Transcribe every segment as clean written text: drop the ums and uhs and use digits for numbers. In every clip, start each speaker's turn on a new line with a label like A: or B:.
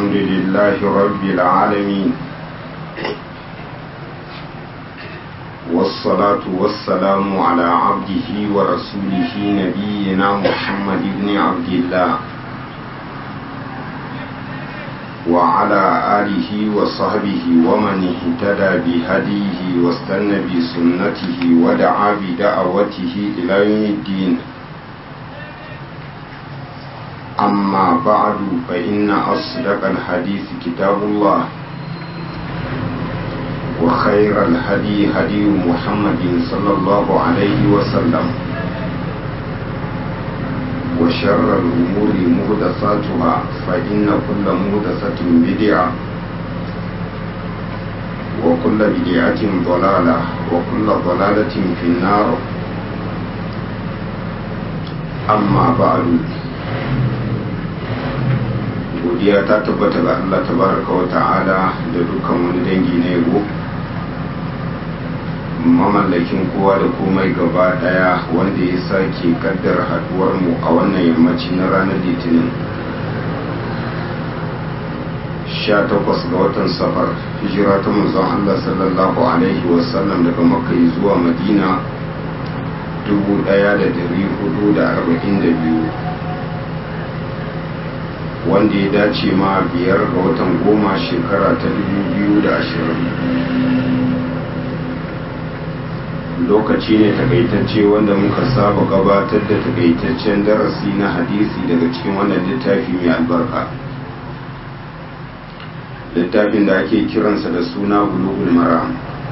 A: الحمد لله رب العالمين والصلاة والسلام على عبده ورسوله نبينا محمد بن عبد الله وعلى آله وصحبه ومن اهتدى بهديه واستنى بسنته ودعا بدعوته إلى يوم الدين. أما بعد فإن أصدق الحديث كتاب الله وخير الهدي هدي محمد صلى الله عليه وسلم وشر الأمور محدثاتها فإن كل محدثة بدعة وكل بدعة ضلالة وكل ضلالة في النار. أما بعد godiya ta tabbata ga Allah tabaraka wa ta'ala da dukkan wani dangi na yabo, mamallakin kowa da komai gaba daya, wanda ya sake kaddara haduwar mu a wannan yammaci na ranar litinin 18 ga watan safar, hijira ta manzon Allah sallallahu alaihi wasallam daga makka zuwa madina 1442, wanda ya dace ma 5 ga watan 10 shekara ta 2020. lokaci ne takaitacce wanda muka saba gabatar da takaitaccen darasi na hadisi daga cikin wannan littafi mai albarka, littafin da ake kiransa da suna Bulughul Maram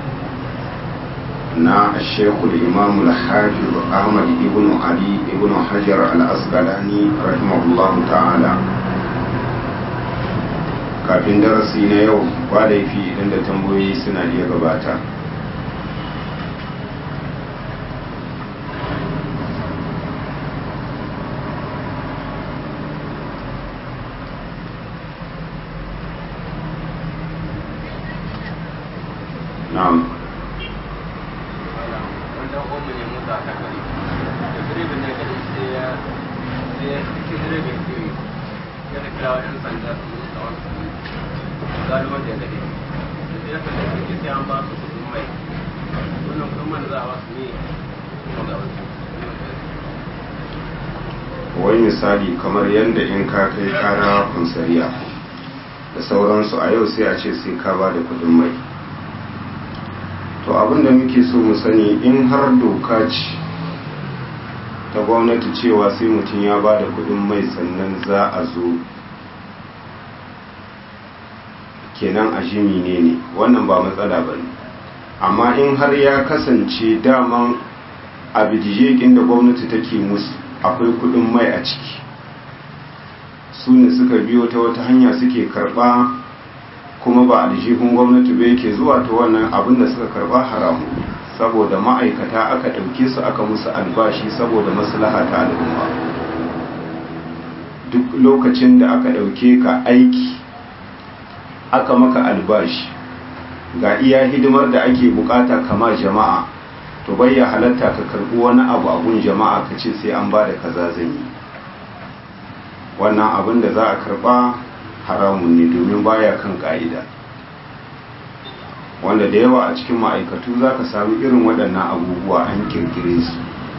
A: na Sheikhul Imam al-Hafiz Ahmad ibn Ali ibn Hajar al-Asqalani rahimahullahu ta'ala. Kafin darasi na yau ba laifi idan da tambayoyi suna iya gabata. Na'am. Wai misali kamar yadda in ka kai kara kunsariya da sauransu a yau sai a ce sai ka ba da kudin mai. To abinda muke so mu sani, in har doka ce ta gwamnati cewa sai mutum ya ba da kudin mai sannan za a zo, kenan a jimi ne wannan ba matsala ba ne. Amma in har ya kasance daman a bidijekin da gwamnati take musu akwai kudin mai a ciki, su ne suka biyo ta wata hanya suke karba, kuma ba aljihun gwamnati ba yake zuwa, ta wannan abin da suka karba haramu, saboda ma'aikata aka ɗauke su aka musu albashi saboda maslaha ta al'umma. Duk lokacin da aka ɗauke ka aiki aka maka albashi ga iya hidimar da ake bukata kama jama'a, to bai ya halatta ka karbi wani abu a gun jama'a ka ce sai an ba da kaza zan yi. Wannan abin da za a karba haramun ne, domin baya kan ka'ida, wanda da yawa a cikin ma'aikatu za ka sami irin waɗannan abubuwa an kirkire su.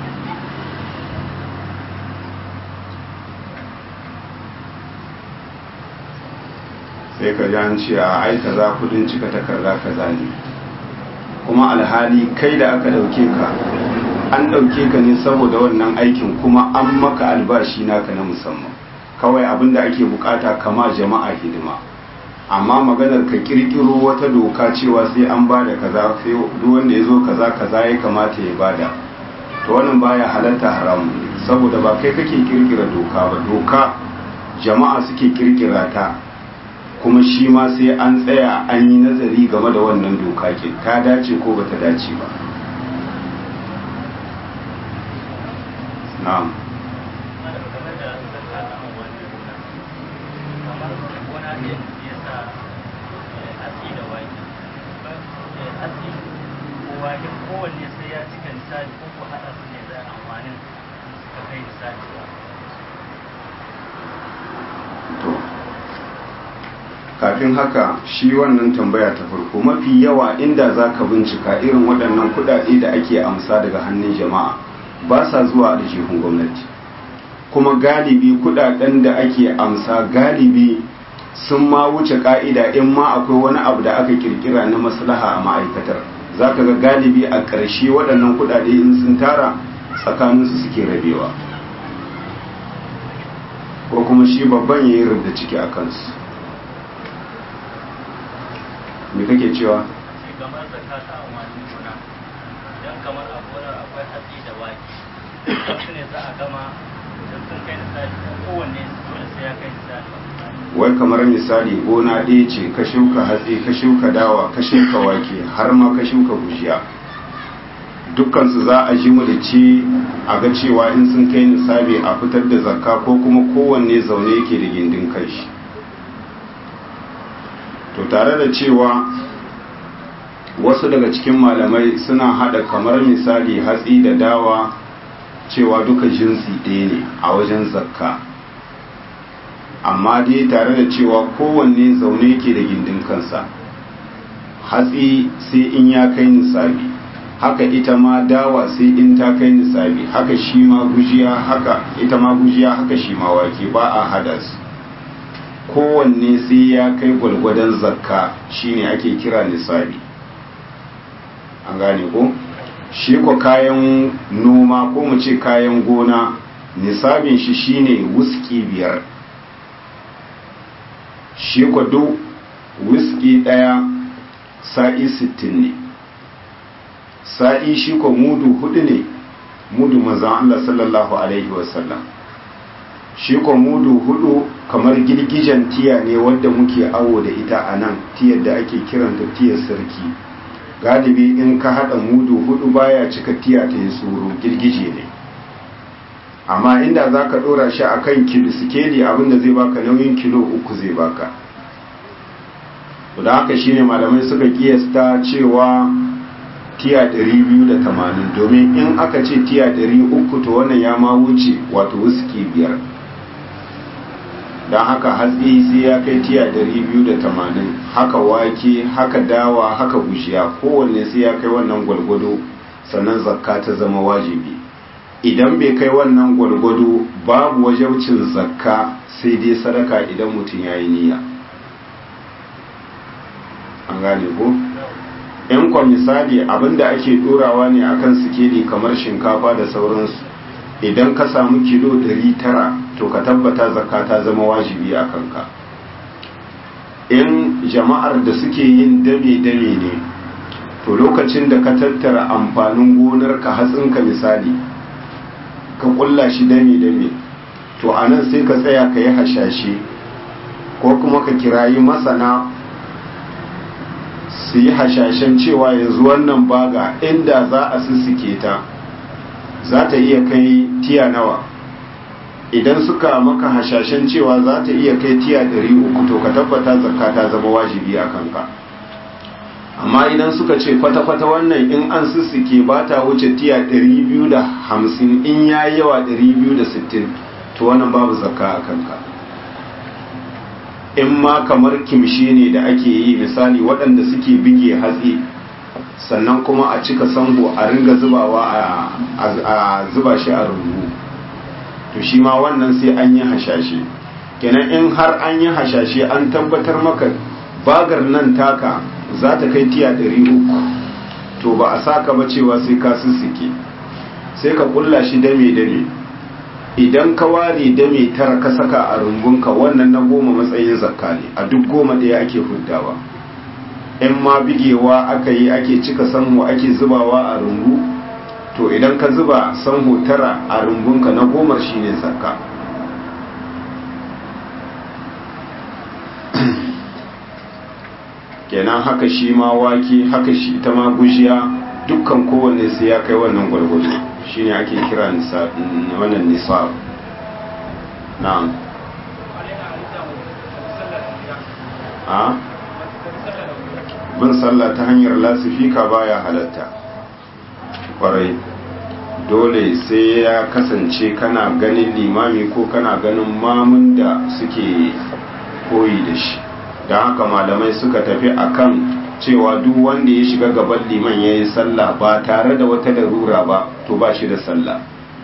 A: sai ka ji an ce a aika za kudin cika takarda kaza ne, kuma alhali kai da aka ɗauke ka an ɗauke ka ne saboda wannan aikin, kuma an maka albashi naka na musamman. Kawai abin da ake bukata kama jama'a hidima, amma maganar ka kirkiro wata doka cewa sai an bada kaza, sai duk wanda ya zo kaza kaza ya kamata ya bada, to wannan baya halatta haramu, saboda ba kai kake kirkira doka ba, doka jama'a suke kirkira ta, kuma shi ma sai an tsaya an yi nazari game da wannan doka ke ta dace ko bata dace ba. na'am.
B: kowanne sai ya cika misali ko ko haɗa su ne da amfanin ka kai misali.
A: kafin haka shi wannan tambaya ta farko mafi yawa inda za ka bincika irin waɗannan kuɗaɗe da ake amsa daga hannun jama'a ba sa zuwa aljihun gwamnati, kuma galibi kuɗaɗen da ake amsa galibi sun ma wuce ka'ida, in ma akwai wani abu da aka kirkira na maslaha a ma'aikatar za ka ga galibi a ƙarshe waɗannan kuɗaɗe in sun tara tsakaninsu suke rabewa, ko kuma shi babban ya yi rubda ciki a kansu. Me kake cewa?
B: kamar zakata a wani gona, idan kamar a gonar akwai hatsi da wake su ne za a gama idan sun kai misali kowanne dole sai ya kai misali.
A: Wai kamar misali gona ɗaya ce ka shuka hatsi ka shuka dawa ka shuka wake har ma ka shuka gujiya, dukkansu za a ji mu da ci a ga cewa in sun kai nisabi a fitar da zakka, ko kuma kowanne zaune yake da gindin kai shi. To tare da cewa wasu daga cikin malamai suna hada kamar misali hatsi da dawa cewa duka jinsi ɗaya ne a wajen zakka, amma dai tare da cewa kowanne zaune yake da gindin kansa. Hatsi sai in ya kai nisabi, haka ita ma dawa sai in ta kai nisabi, haka shi ma gujiya, haka ita ma gujiya, haka shi ma wake, ba a hada su. Kowanne sai ya kai gwalgwadon zakka shine ake kira nisabi. An gane ko? Shi ko kayan noma ko mu ce kayan gona nisabin shi shine wuski 5. Shi ko duk wuski ɗaya sa'i 60 ne. Sa'i shi ko mudu 4 ne, mudu manzon Allah sallallahu alaihi wasallam. Shi ko mudu 4 kamar girgijen tiya ne wanda muke awo da ita a nan, tiyar da ake kiranta tiyar sarki. Galibi in ka haɗa mudu 4 baya cika tiya ta yi tsoro, girgije ne. Amma inda za ka ɗora shi a kan sikeli abinda zai baka nauyin kilo 3 zai baka. Da haka shine malamai suka kiyasta cewa tiya 280, domin in aka ce tiya 300 to wannan ya ma wuce wato wuski 5. Don haka hatsi sai ya kai tiya 280, haka wake, haka dawa, haka gujiya, kowanne sai ya kai wannan gwalgwado sannan zakka ta zama wajibi. Idan bai kai wannan gwalgwado babu wajibcin zakka sai dai sadaka idan mutum ya yi niyya. An gane ko? In kwa misali abinda ake ɗorawa ne akan sikeli kamar shinkafa da sauransu, idan ka samu kilo 900 to ka tabbata zakka ta zama wajibi a kanka. In jama'ar da suke yin dame-dame ne, to lokacin da ka tattara amfanin gonarka hatsinka misali ka kulla shi dame-dame, to a nan sai ka tsaya ka yi hashashe ko kuma ka kirayi masana su yi hashashen cewa yanzu wannan baga inda za a sussuke ta za ta iya kai tiya nawa. Idan suka maka hashashen cewa za ta iya kai tiya 300 to ka tabbata zakka ta zama wajibi a kanka. Amma idan suka ce kwata-kwata wannan in an sussuke ba ta wuce tiya 250, in ya yi yawa 260, to wannan babu zakka a kanka. In ma kamar kimshi ne da ake yi misali waɗanda suke bige hatsi sannan kuma a cika sango a ringa zubawa a zuba shi a rungu, to shi ma wannan sai an yi hashashe. Kenan in har an yi hashashe an tabbatar maka bagar nan taka za ta kai tiya 300, to ba a saka ba cewa sai ka sussuke, sai ka kulla shi dame-dame. Idan ka ware dame 9 ka saka a rungunka, wannan na 10 matsayin zakka ne, a duk 10 ɗaya ake huddawa. In ma bigewa aka yi ake cika sanho ake zubawa a rungu, to idan ka zuba sanho 9 a rungunka na 10 shine zakka. Kenan haka shi ma wake, haka shi ta ma gujiya, dukkan kowanne sai ya kai wannan gwargwado, shine ake kira wannan nisab. Na'am. A? Bin sallah ta hanyar lasifika baya halatta. Kwarai. Dole sai ya kasance kana ganin limami ko kana ganin mamun da suke koyi da shi. don haka malamai suka tafi akan cewa duk wanda ya shiga gaban liman ya yi sallah ba tare da wata larura ba to ba shi da sallah.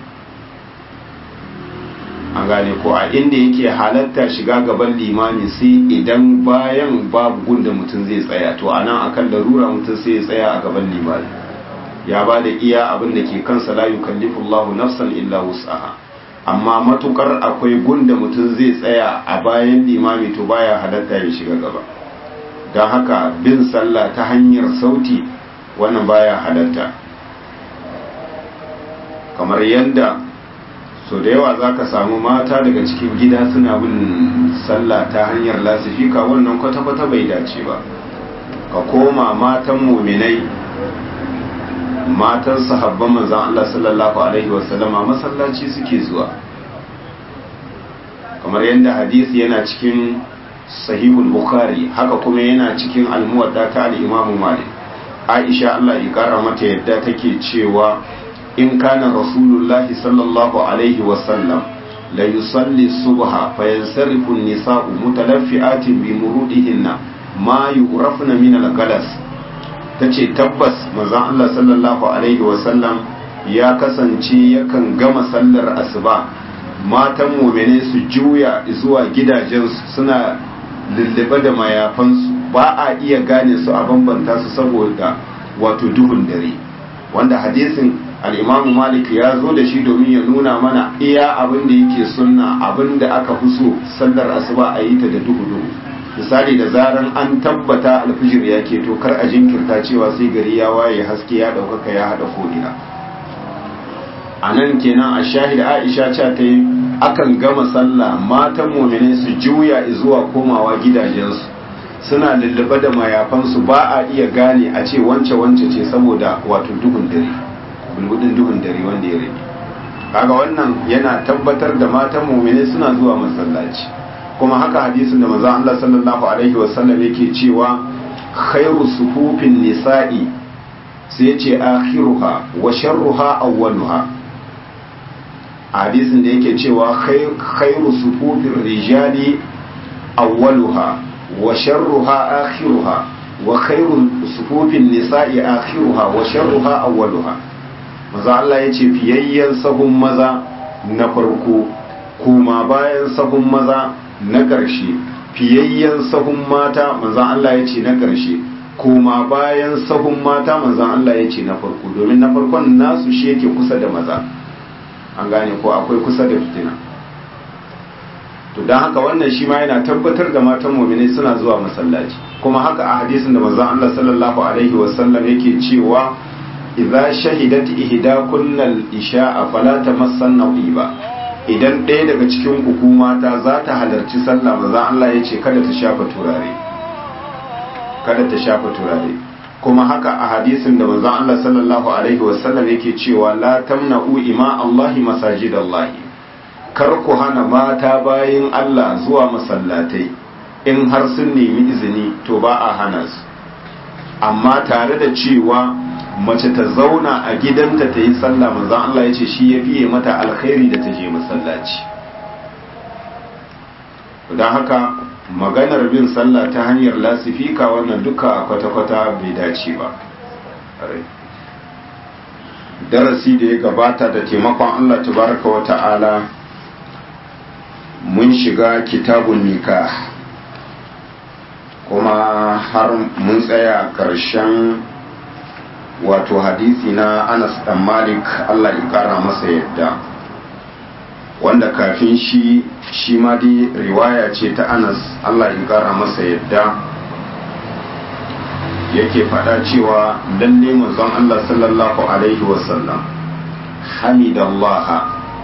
A: An gane ko a inda yake halatta shiga gaban limani sai idan bayan babu gunda mutum zai tsaya, to anan akan larura mutum sai ya tsaya a gaban limani, ya ba da iya abin da ke kansa, la yukallifullahu nafsan illa wus'aha. Amma matukar akwai gunda mutum zai tsaya a bayan limami to baya halatta ya shiga gaba. Don haka bin sallah ta hanyar sauti wannan baya halatta, kamar yadda so da yawa za ka samu mata daga cikin gida suna bin sallah ta hanyar lasifika, wannan kwata-kwata bai dace ba. Ka koma matan muminai, matan sahabban manzan Allah sallallahu alaihi wasallama masallaci suke zuwa, kamar yadda hadisi yana cikin sahihul bukhari, haka kuma yana cikin almuwadda ta al-imamu malik. Aisha Allah ya kara mata yadda take cewa in kana rasulullahi sallallahu alaihi wasallam la yusalli subha fa yansarifu an-nisa'u mutalaffi'atin bi murudihinna ma yu'rafna min al-galas. Tace tabbas manzon Allah sallallahu alaihi wasallam ya kasance yakan gama sallar asuba, matan mu'mine su juya zuwa gidajensu suna lullube da mayafansu, ba a iya gane su a bambanta su saboda wato duhun dare, wanda hadisin al'imamu malik ya zo da shi domin ya nuna mana iya abin da yake sunna, abin da aka fi so sallar asuba a yi ta da duhu-duhu. Misali da zaran an tabbata alfijir ya ke to kar a jinkirta cewa sai gari ya waye haske ya ɗaukaka ya haɗa ko'ina. A nan kenan a shahid Aisha ce ta yi akan gama sallah matan mu'minai su juya zuwa komawa gidajensu suna lullube da mayafansu, ba a iya gane a ce wance ce saboda wato duhun dare, bulbudin duhun dare wanda ya rage. Kaga wannan yana tabbatar da matan mu'minai suna zuwa masallaci. Kuma haka hadisin da manzon Allah sallallahu alaihi wasallam yake cewa khairu sufufin nisa'i sai yace akhiruha wa sharruha awwaluha. Hadisin da yake cewa khairu sufufin rijali awwaluha wa sharruha akhiruha wa khairu sufufin nisa'i akhiruha wa sharruha awwaluha. Maza Allah ya ce fiyayyen sahun maza na farko, kuma bayan sahun maza na ƙarshe, fiyayyen sahun mata manzan Allah ya ce na ƙarshe, kuma bayan sahun mata manzan Allah ya ce na farko, domin na farkon nasu shi yake kusa da maza. An gane ko akwai kusa da fitina. To don haka wannan shi ma yana tabbatar da matan mu'minai suna zuwa masallaci. Kuma haka a hadisin da manzan Allah sallallahu alaihi wasallam yake cewa idza shahidat ihdakunna al-isha'a fala tamassanna qiba. Idan ɗaya daga cikin ku mata za ta halarci sallah, manzon Allah ya ce kada ta shafa turare, kada ta shafa turare. Kuma haka a hadisin da manzon Allah sallallahu alaihi wasallam yake cewa la tamna'u ima Allahi masajidallahi, kar ku hana mata bayin Allah zuwa masallatai, in har sun nemi izini to ba a hana su, amma tare da cewa mace ta zauna a gidanta ta yi sallah manzon Allah ya ce shi ya fiye mata alkhairi da ta je masallaci. Don haka maganar bin sallah ta hanyar lasifika wannan duka kwata-kwata bai dace ba. Darasi da ya gabata da taimakon Allah tabaraka wa ta'ala mun shiga kitabun nikah, kuma har mun tsaya ƙarshen wato hadisi na Anas dan Malik Allah ya kara masa yadda, wanda kafin shi ma dai riwaya ce ta Anas Allah ya kara masa yadda, yake faɗa cewa lalle manzon Allah sallallahu alaihi wasallam hamidallaha,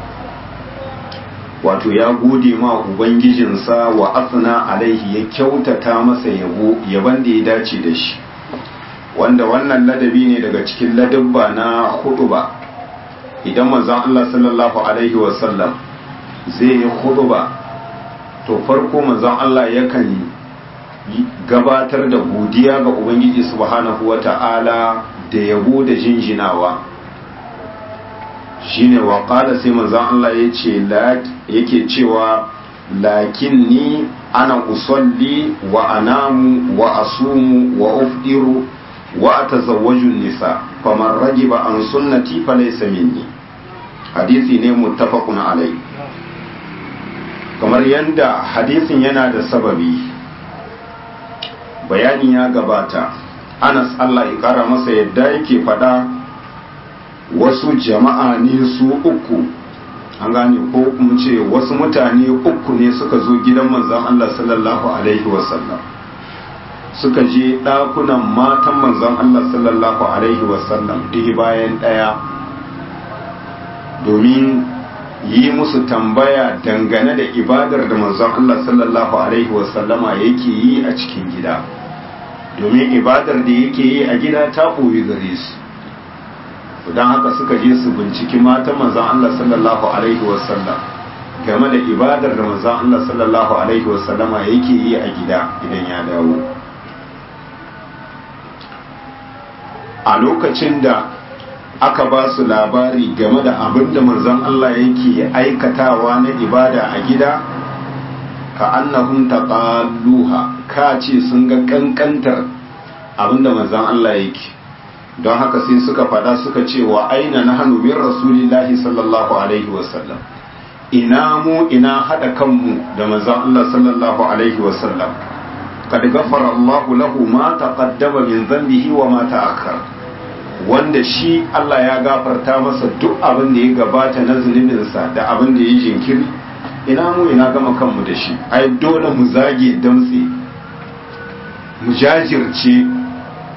A: wato ya gode ma ubangijinsa wa asna alaihi, ya kyautata masa yaban da ya dace da shi, wanda wannan ladabi ne daga cikin ladabba na hutuba. Idan manzon Allah sallallahu alaihi wasallam zai yi hutuba, to farko manzon Allah yakan gabatar da godiya ga Ubangiji subhanahu wata'ala da yabo da jinjinawa. Shine wa qala, sai manzon Allah yake cewa lakinni ana usalli wa anamu wa asumu wa ufdiru wa atazawwaju nisa faman ragiba an sunnati falaysa minni. hadisi ne muttafaqun alai. kamar yanda hadisin yana da sababi, bayani ya gabata. Anas Allah ya kara masa yadda yake fada wasu jama'a ne su uku, an gane ko kuma ce wasu mutane uku ne suka zo gidan manzon Allah sallallahu alaihi wasallam, suka je ɗakunan matan manzon Allah sallallahu alaihi wasallam ɗaya bayan ɗaya domin yi musu tambaya dangane da ibadar da manzon Allah sallallahu alaihi wasallama yake yi a cikin gida, domin ibadar da yake yi a gida ta ɓoye gare su. don haka suka je su binciki matan manzon Allah sallallahu alaihi wasallam game da ibadar da manzon Allah sallallahu alaihi wasallama yake yi a gida idan ya dawo. A lokacin da aka ba su labari game da abin da manzon Allah yake aikatawa na ibada a gida, ka annahum taqalluha, ka ce sun ga kankantar abin da manzon Allah yake. don haka sai suka fada suka ce wa aina nahnu bin rasulillahi sallallahu alaihi wasallam, ina mu ina hada kanmu da manzon Allah sallallahu alaihi wasallam, kad ghafara Allahu lahu ma taqaddama min dhanbihi wa ma ta'akhkhara, wanda shi Allah ya gafarta masa duk abin da ya gabata na zunubinsa da abin da ya jinkiri, ina mu ina gama kanmu da shi. Ai dole mu zage damtse, mu jajirce,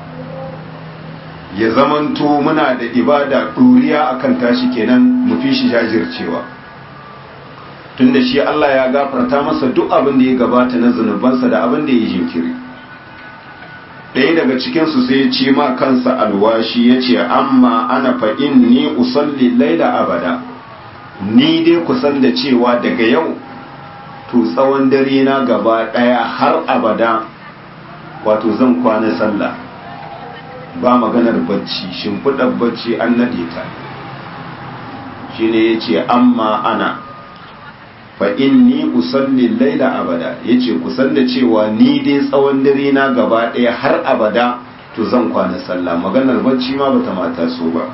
A: ya zamanto muna da ibada ɗuriya akan tashi, kenan mu fi shi jajircewa, tunda shi Allah ya gafarta masa duk abin da ya gabata na zunubansa da abin da ya jinkiri. ɗaya daga cikinsu sai ya ci ma kansa alwashi ya ce, amma ana fa'in ni usalli laila abada, ni dai kusan da cewa daga yau to tsawon dare na gaba ɗaya har abada wato zan kwana sallah, ba maganar bacci, shimfiɗar bacci an naɗe ta. shi ne ya ce, amma ana fa inni usalli laila abada, ya ce kusan da cewa ni dai tsawon dare na gaba ɗaya har abada to zan kwana sallah, maganar bacci ma bata mata so ba.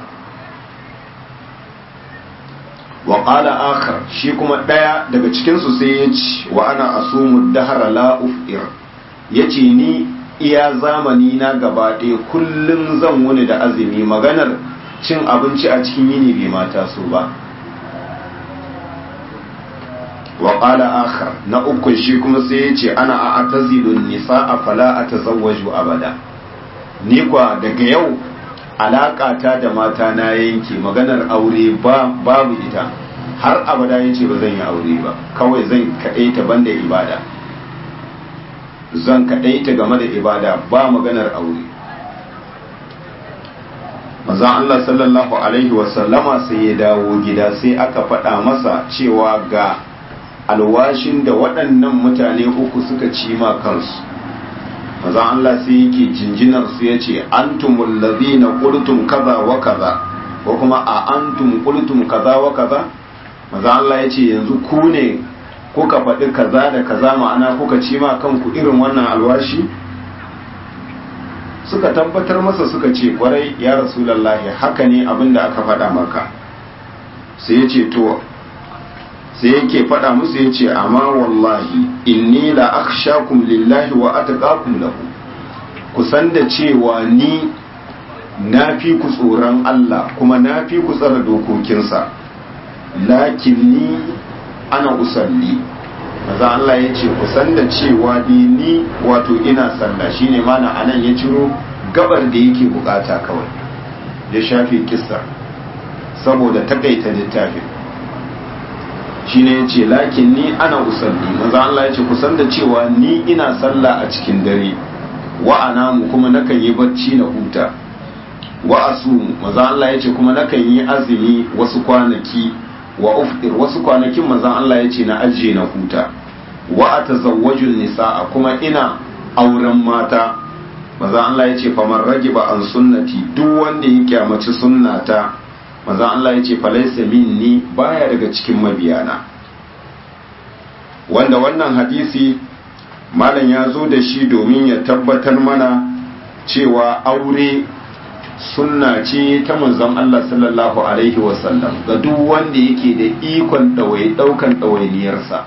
A: wa qala akhar, shi kuma ɗaya daga cikinsu sai ya ce, wa ana asumu dahara la ufir, ya ce ni iya zamani na gaba ɗaya kullum zan wuni da azumi, maganar cin abinci a cikin yini bai mata so ba. wa qala akhar, na uku shi kuma sai ya ce, ana a'tazilun nisaa fala atazawwaju abada, ni kwa daga yau alaka ta da mata na yanke, maganar aure babu ita har abada, yace ba zan yi aure ba, kawai zan kaɗaita banda ibada, zan kaɗaita game da ibada, ba maganar aure. manzon Allah sallallahu alaihi wasallama sai ya dawo gida, sai aka faɗa masa cewa ga alwashin da waɗannan mutane uku suka ci ma kansu. manzon Allah sai yake jinjinar su yace, antumul ladina qultum kaza wa kaza, ko kuma a antum qultum kaza wa kaza. manzon Allah yace, yanzu ku ne kuka faɗi kaza da kaza, ma'ana kuka ci ma kanku irin wannan alwashi? suka tabbatar masa suka ce, kwarai ya rasulullahi, haka ne abin da aka faɗa maka. sai ya ce to, sai yake faɗa musu ya ce, amma wallahi inni la akhshakum lillahi wa atqakum lahu, kusan da cewa ni na fi ku tsoron Allah kuma na fi ku tsara dokokinsa, lakin ni ana usalli. maza Allah ya ce kusan da cewa ni wato ina sallah, shine mana anan ya ciro gabar da yake bukata kawai, ya shafe kissa saboda takaita littafin. shine ya ce lakin ni ana usalli, maza Allah ya ce kusan da cewa ni ina sallah a cikin dare, wa anamu kuma nakan yi bacci na huta, wa asumu, maza Allah ya ce kuma nakan yi azumi wasu kwanaki, wa ufdir wasu kwanakin manzon Allah ya ce na ajiye na huta, wa atazawwajun nisaa kuma ina auren mata. manzon Allah ya ce faman ragiba an sunnati, duk wanda ya kyamaci sunnata, manzon Allah ya ce falaysa minni, baya daga cikin mabiyana. wanda wannan hadisi malam ya zo da shi domin ya tabbatar mana cewa aure sunna ce ta manzon Allah sallallahu alaihi wasallam ga duk wanda yake da ikon daukan ɗawainiyarsa,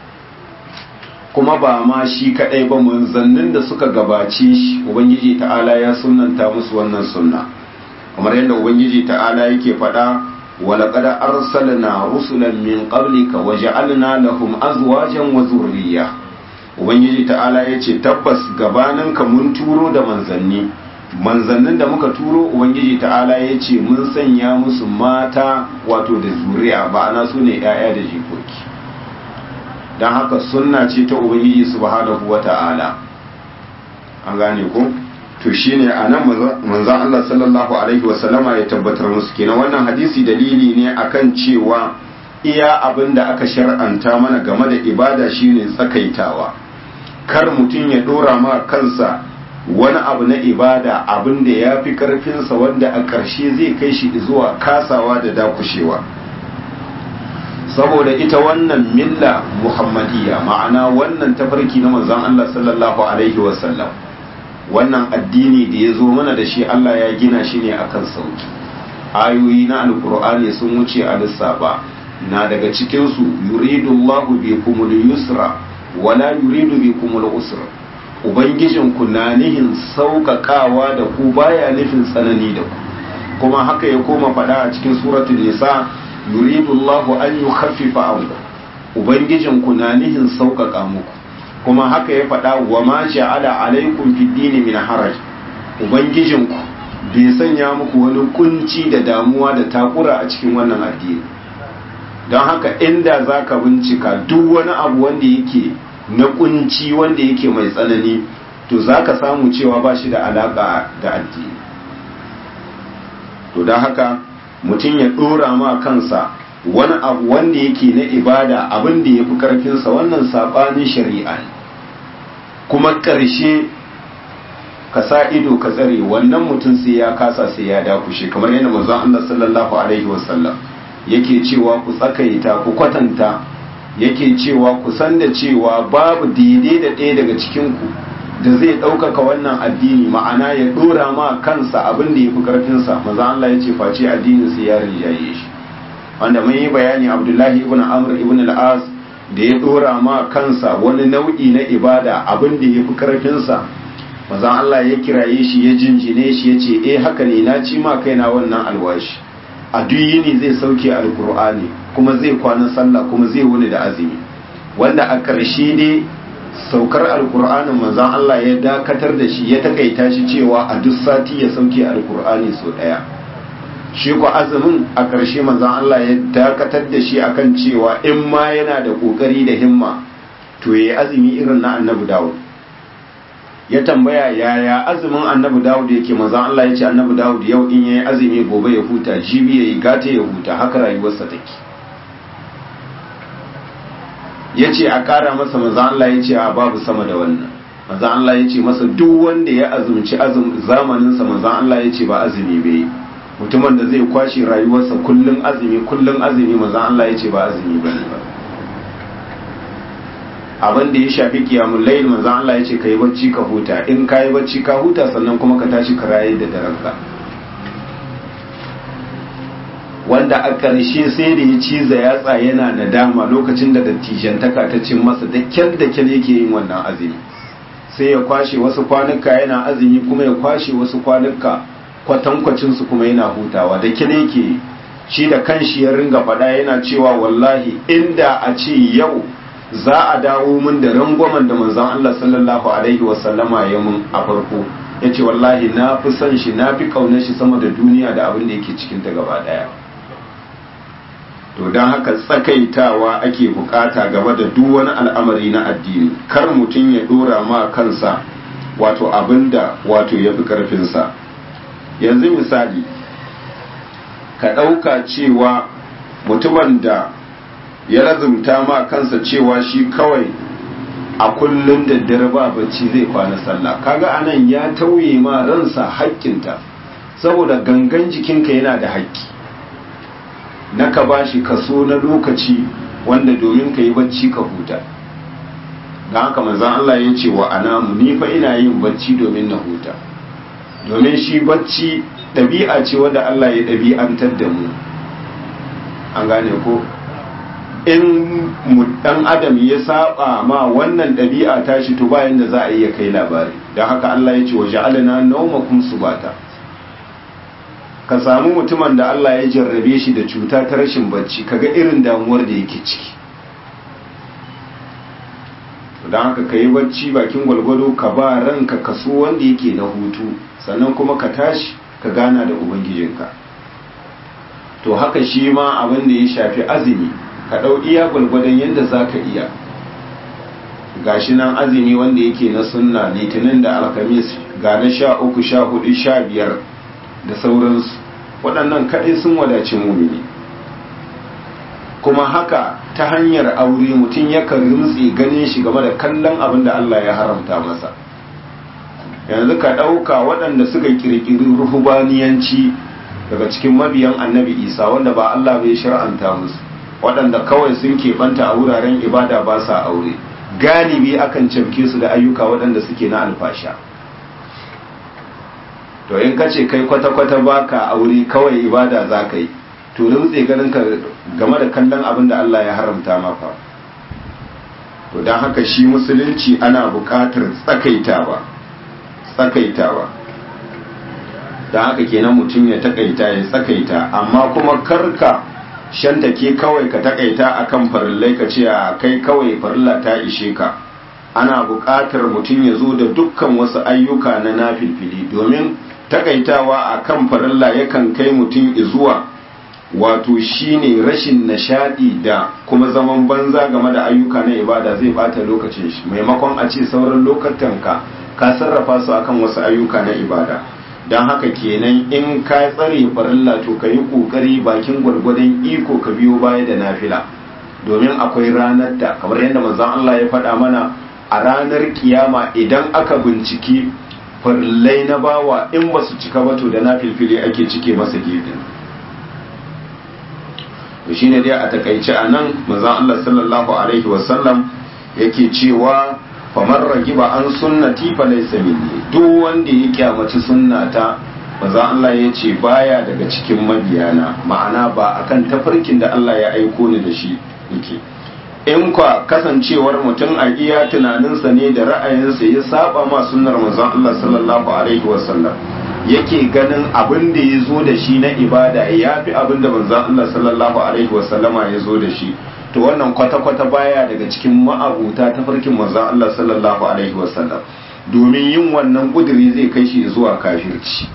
A: kuma ba ma shi kadai ba, manzannin da suka gabace shi ubangiji ta'ala ya sunnanta musu wannan sunna, kamar yadda ubangiji ta'ala yake faɗa walaqad arsalna rusulan min qablika waja'alna lahum azwajan wa zurriyya. ubangiji ta'ala yace tabbas gabaninka mun turo da manzannin da muka turo ubangiji ta'ala yace mun sanya musu mata wato da zuriya, ba'ana su ne 'ya'ya da jikoki. don haka sunna ce ta ubangiji subhanahu wata'ala, an gane ko to shine anan manzon Allah sallallahu alaihi wasallama ya tabbatar musu kenan wannan hadisi dalili ne akan cewa iya abin da aka shar'anta mana game da ibada shine tsakaitawa, kar mutum ya dora ma kansa wani abu na ibada abin da ya fi karfinsa wanda a ƙarshe zai kai shi zuwa kasawa da dakushewa. Saboda ita wannan milla muhammadiyya, ma'ana wannan tafarki na manzon Allah sallallahu alaihi wasallam, wannan addini da ya zo mana da shi Allah ya gina shi ne akan sauki. Ayoyi na alkur'ani sun wuce a lissafa, na daga cikinsu yuridullahu bikumul yusra wala yuridu bikumul usra. Ubangijinku na nihin sauƙaƙawa da ku, baya nufin tsanani da ku. Kuma haka ya koma faɗa a cikin suratul nisa, yuridullahu an yukhaffifa ankum, ubangijinku na nihin sauƙaƙa muku. Kuma haka ya faɗa wa ma ja'ala alaikum fid dini min haraj, ubangijinku bai sanya muku wani kunci da damuwa da takura a cikin wannan addini. Don haka inda zaka bincika duk wani abu wanda yake na kunci wanda yake mai tsanani, to zaka samu cewa ba shi da alaka da addini. To don haka mutum ya dora ma kansa wani abu wanda yake na ibada, abin da ya fi karfinsa, wannan saɓanin shari'a ne. Kuma ƙarshe ka sa ido ka tsare wannan mutum sai ya kasa, sai ya dakushe, kamar yadda manzon Allah sallallahu alaihi wasallam yake cewa ku tsakaita, ku kwatanta, yake cewa ku san da cewa babu daidai da ɗaya daga cikinku da zai ɗaukaka wannan addini, ma'ana ya ɗora ma kansa abin da ya fi ƙarfinsa. Maza Allah ya ce face addinin sai ya rinjaye shi, wanda mun yi bayani Abdullahi ibn Amr ibn al-As da ya ɗora ma kansa wani nau'i na ibada abin da ya fi ƙarfinsa. Maza Allah ya kiraye shi, ya jinjine shi, ya ce haka ne, na ci ma kaina wannan alwashi, a duk yini zai sauke alkur'ani kuma zai kwana sallah kuma zai wuni da azumi, wanda a ƙarshe dai saukar alkur'anin manzon Allah ya dakatar da shi, ya takaita shi cewa a duk sati ya sauke alkur'ani sau ɗaya. Shi ko azumin a ƙarshe manzon Allah ya dakatar da shi akan cewa in ma yana da ƙoƙari da himma to yayi azumi irin na annabi Dawud. Ya tambaya yaya azumin annabi Dawud yake, manzon Allah ya ce annabi Dawud yau in yayi azumi gobe ya huta, jibi yayi gata ya huta, haka rayuwarsa take. Ya ce a ƙara masa, manzon Allah ya ce a babu sama da wannan. Manzon Allah ya ce masa duk wanda ya azumci zamaninsa, manzon Allah ya ce ba azumi bai. Mutumin da zai kwashe rayuwarsa kullun azumi manzon Allah ya ce ba azumi bane ba. Abin da ya shafi kiyamul layl manzon Allah ya ce kai bacci ka huta, in kai bacci ka huta sannan kuma ka tashi ka raye da daranka. Wanda a ƙarshe sai da ya ciza yatsa yana nadama lokacin da dattijantaka ta cin masa, da kyal yake yin wannan azumi. Sai ya kwashe wasu kwanuka yana azumi, kuma ya kwashe wasu kwanuka kwatankwacin su kuma yana hutawa, da kyal yake shi da kanshi ya ringa faɗa yana cewa wallahi inda a ce yau za a dawo min da rangwamen da manzon Allah sallallahu alaihi wasallama ya mun a farko, ya ce wallahi na fi son shi, na fi ƙaunar shi sama da duniya da abin da yake cikin ta gaba ɗaya. To don haka tsakaitawa ake bukata game da duk wani al'amari na addini, kar mutum ya dora ma kansa wato abinda wato ya fi ƙarfinsa. Yanzu misali ka ɗauka cewa mutumin da ya lazumta ma kansa cewa shi kawai a kullum da dare ba bacci zai kwana sallah, kaga anan ya tauye ma ransa haƙƙinta, saboda gangan jikinka yana da haƙƙi na ka bashi kaso na lokaci wanda domin ka yi bacci ka huta. don haka manzon Allah ya ce wa anamu ni fa ina yin bacci domin na huta, domin shi bacci ɗabi'a ce wadda Allah ya ɗabi'antar da mu, an gane ko in dan adam ya saba ma wannan ɗabi'a tashi to bayan da za a iya kai labari. don haka Allah ya ce wa ja'alna nawmakum subata, ka samu mutumin da Allah ya jarrabe shi da cuta ta rashin bacci kaga irin damuwar da yake ciki. don haka ka yi bacci bakin gwalgwado, ka ba ranka kaso wanda yake na hutu, sannan kuma ka tashi ka gana da ubangijinka. to haka shi ma abin da ya shafi azumi, ka ɗau iya gwalgwadon yadda za ka iya. gashi nan azumi wanda yake na sunna litinin da alhamis, ga na 13, 14, 15 da sauransu, waɗannan kaɗai sun wadaci mumini. kuma haka ta hanyar aure mutum yakan rimtsi ganin shi game da kallon abin da Allah ya haramta masa. yanzu ka ɗauka waɗanda suka ƙirƙiri ruhubaniyanci daga cikin mabiyan annabi Isa, wanda ba Allah bai shir'anta musu, waɗanda kawai sun keɓanta a wuraren ibada ba sa aure, galibi akan cafke su da ayyuka waɗanda suke na alfasha. to in ka ce kai kwata-kwata baka aure kawai ibada za ka yi, to rintse ganin ka game da kallon abin da Allah ya haramta maka. to don haka shi musulunci ana buƙatar tsakaitawa. don haka kenan mutum ya takaita ya tsakaita, amma kuma karka shantake kawai ka takaita akan farillai ka ce a kai kawai farilla ta ishe ka. ana buƙatar mutum ya zo da dukkan wasu ayyuka na nafilfili, domin takaitawa akan farilla yakan kai mutum zuwa wato shine rashin nishadi da kuma zaman banza game da ayyuka na ibada, zai bata lokacin shi, maimakon a ce sauran lokacin ka sarrafa su akan wasu ayyuka na ibada. don haka kenan in ka tsare farilla to ka yi kokari bakin gwargwadon iko ka biyo baya da nafila, domin akwai ranar da kamar yadda manzon Allah ya faɗa mana, a ranar kiyama idan aka binciki farillai na bawa in ba su cika ba to da nafilfili ake cike masa gefen. to shine dai a takaice anan manzon Allah sallallahu alaihi wasallam yake cewa famar ragiba an sunnati fa laysa minni, duk wanda ya kyamaci sunnata manzon Allah ya ce baya daga cikin mabiyana, ma'ana ba akan tafarkin da Allah ya aiko ni da shi yake. in kwa kasancewar mutum a iya tunaninsa ne da ra'ayinsa ya saba ma sunnar manzon Allah sallallahu alaihi wasallam, yake ganin abin da ya zo da shi na ibada ya fi abin da manzon Allah sallallahu alaihi wasallama ya zo da shi, to wannan kwata-kwata baya daga cikin ma'abuta ta farkin manzon Allah sallallahu alaihi wasallam, domin yin wannan kudiri zai kai shi zuwa kafirci.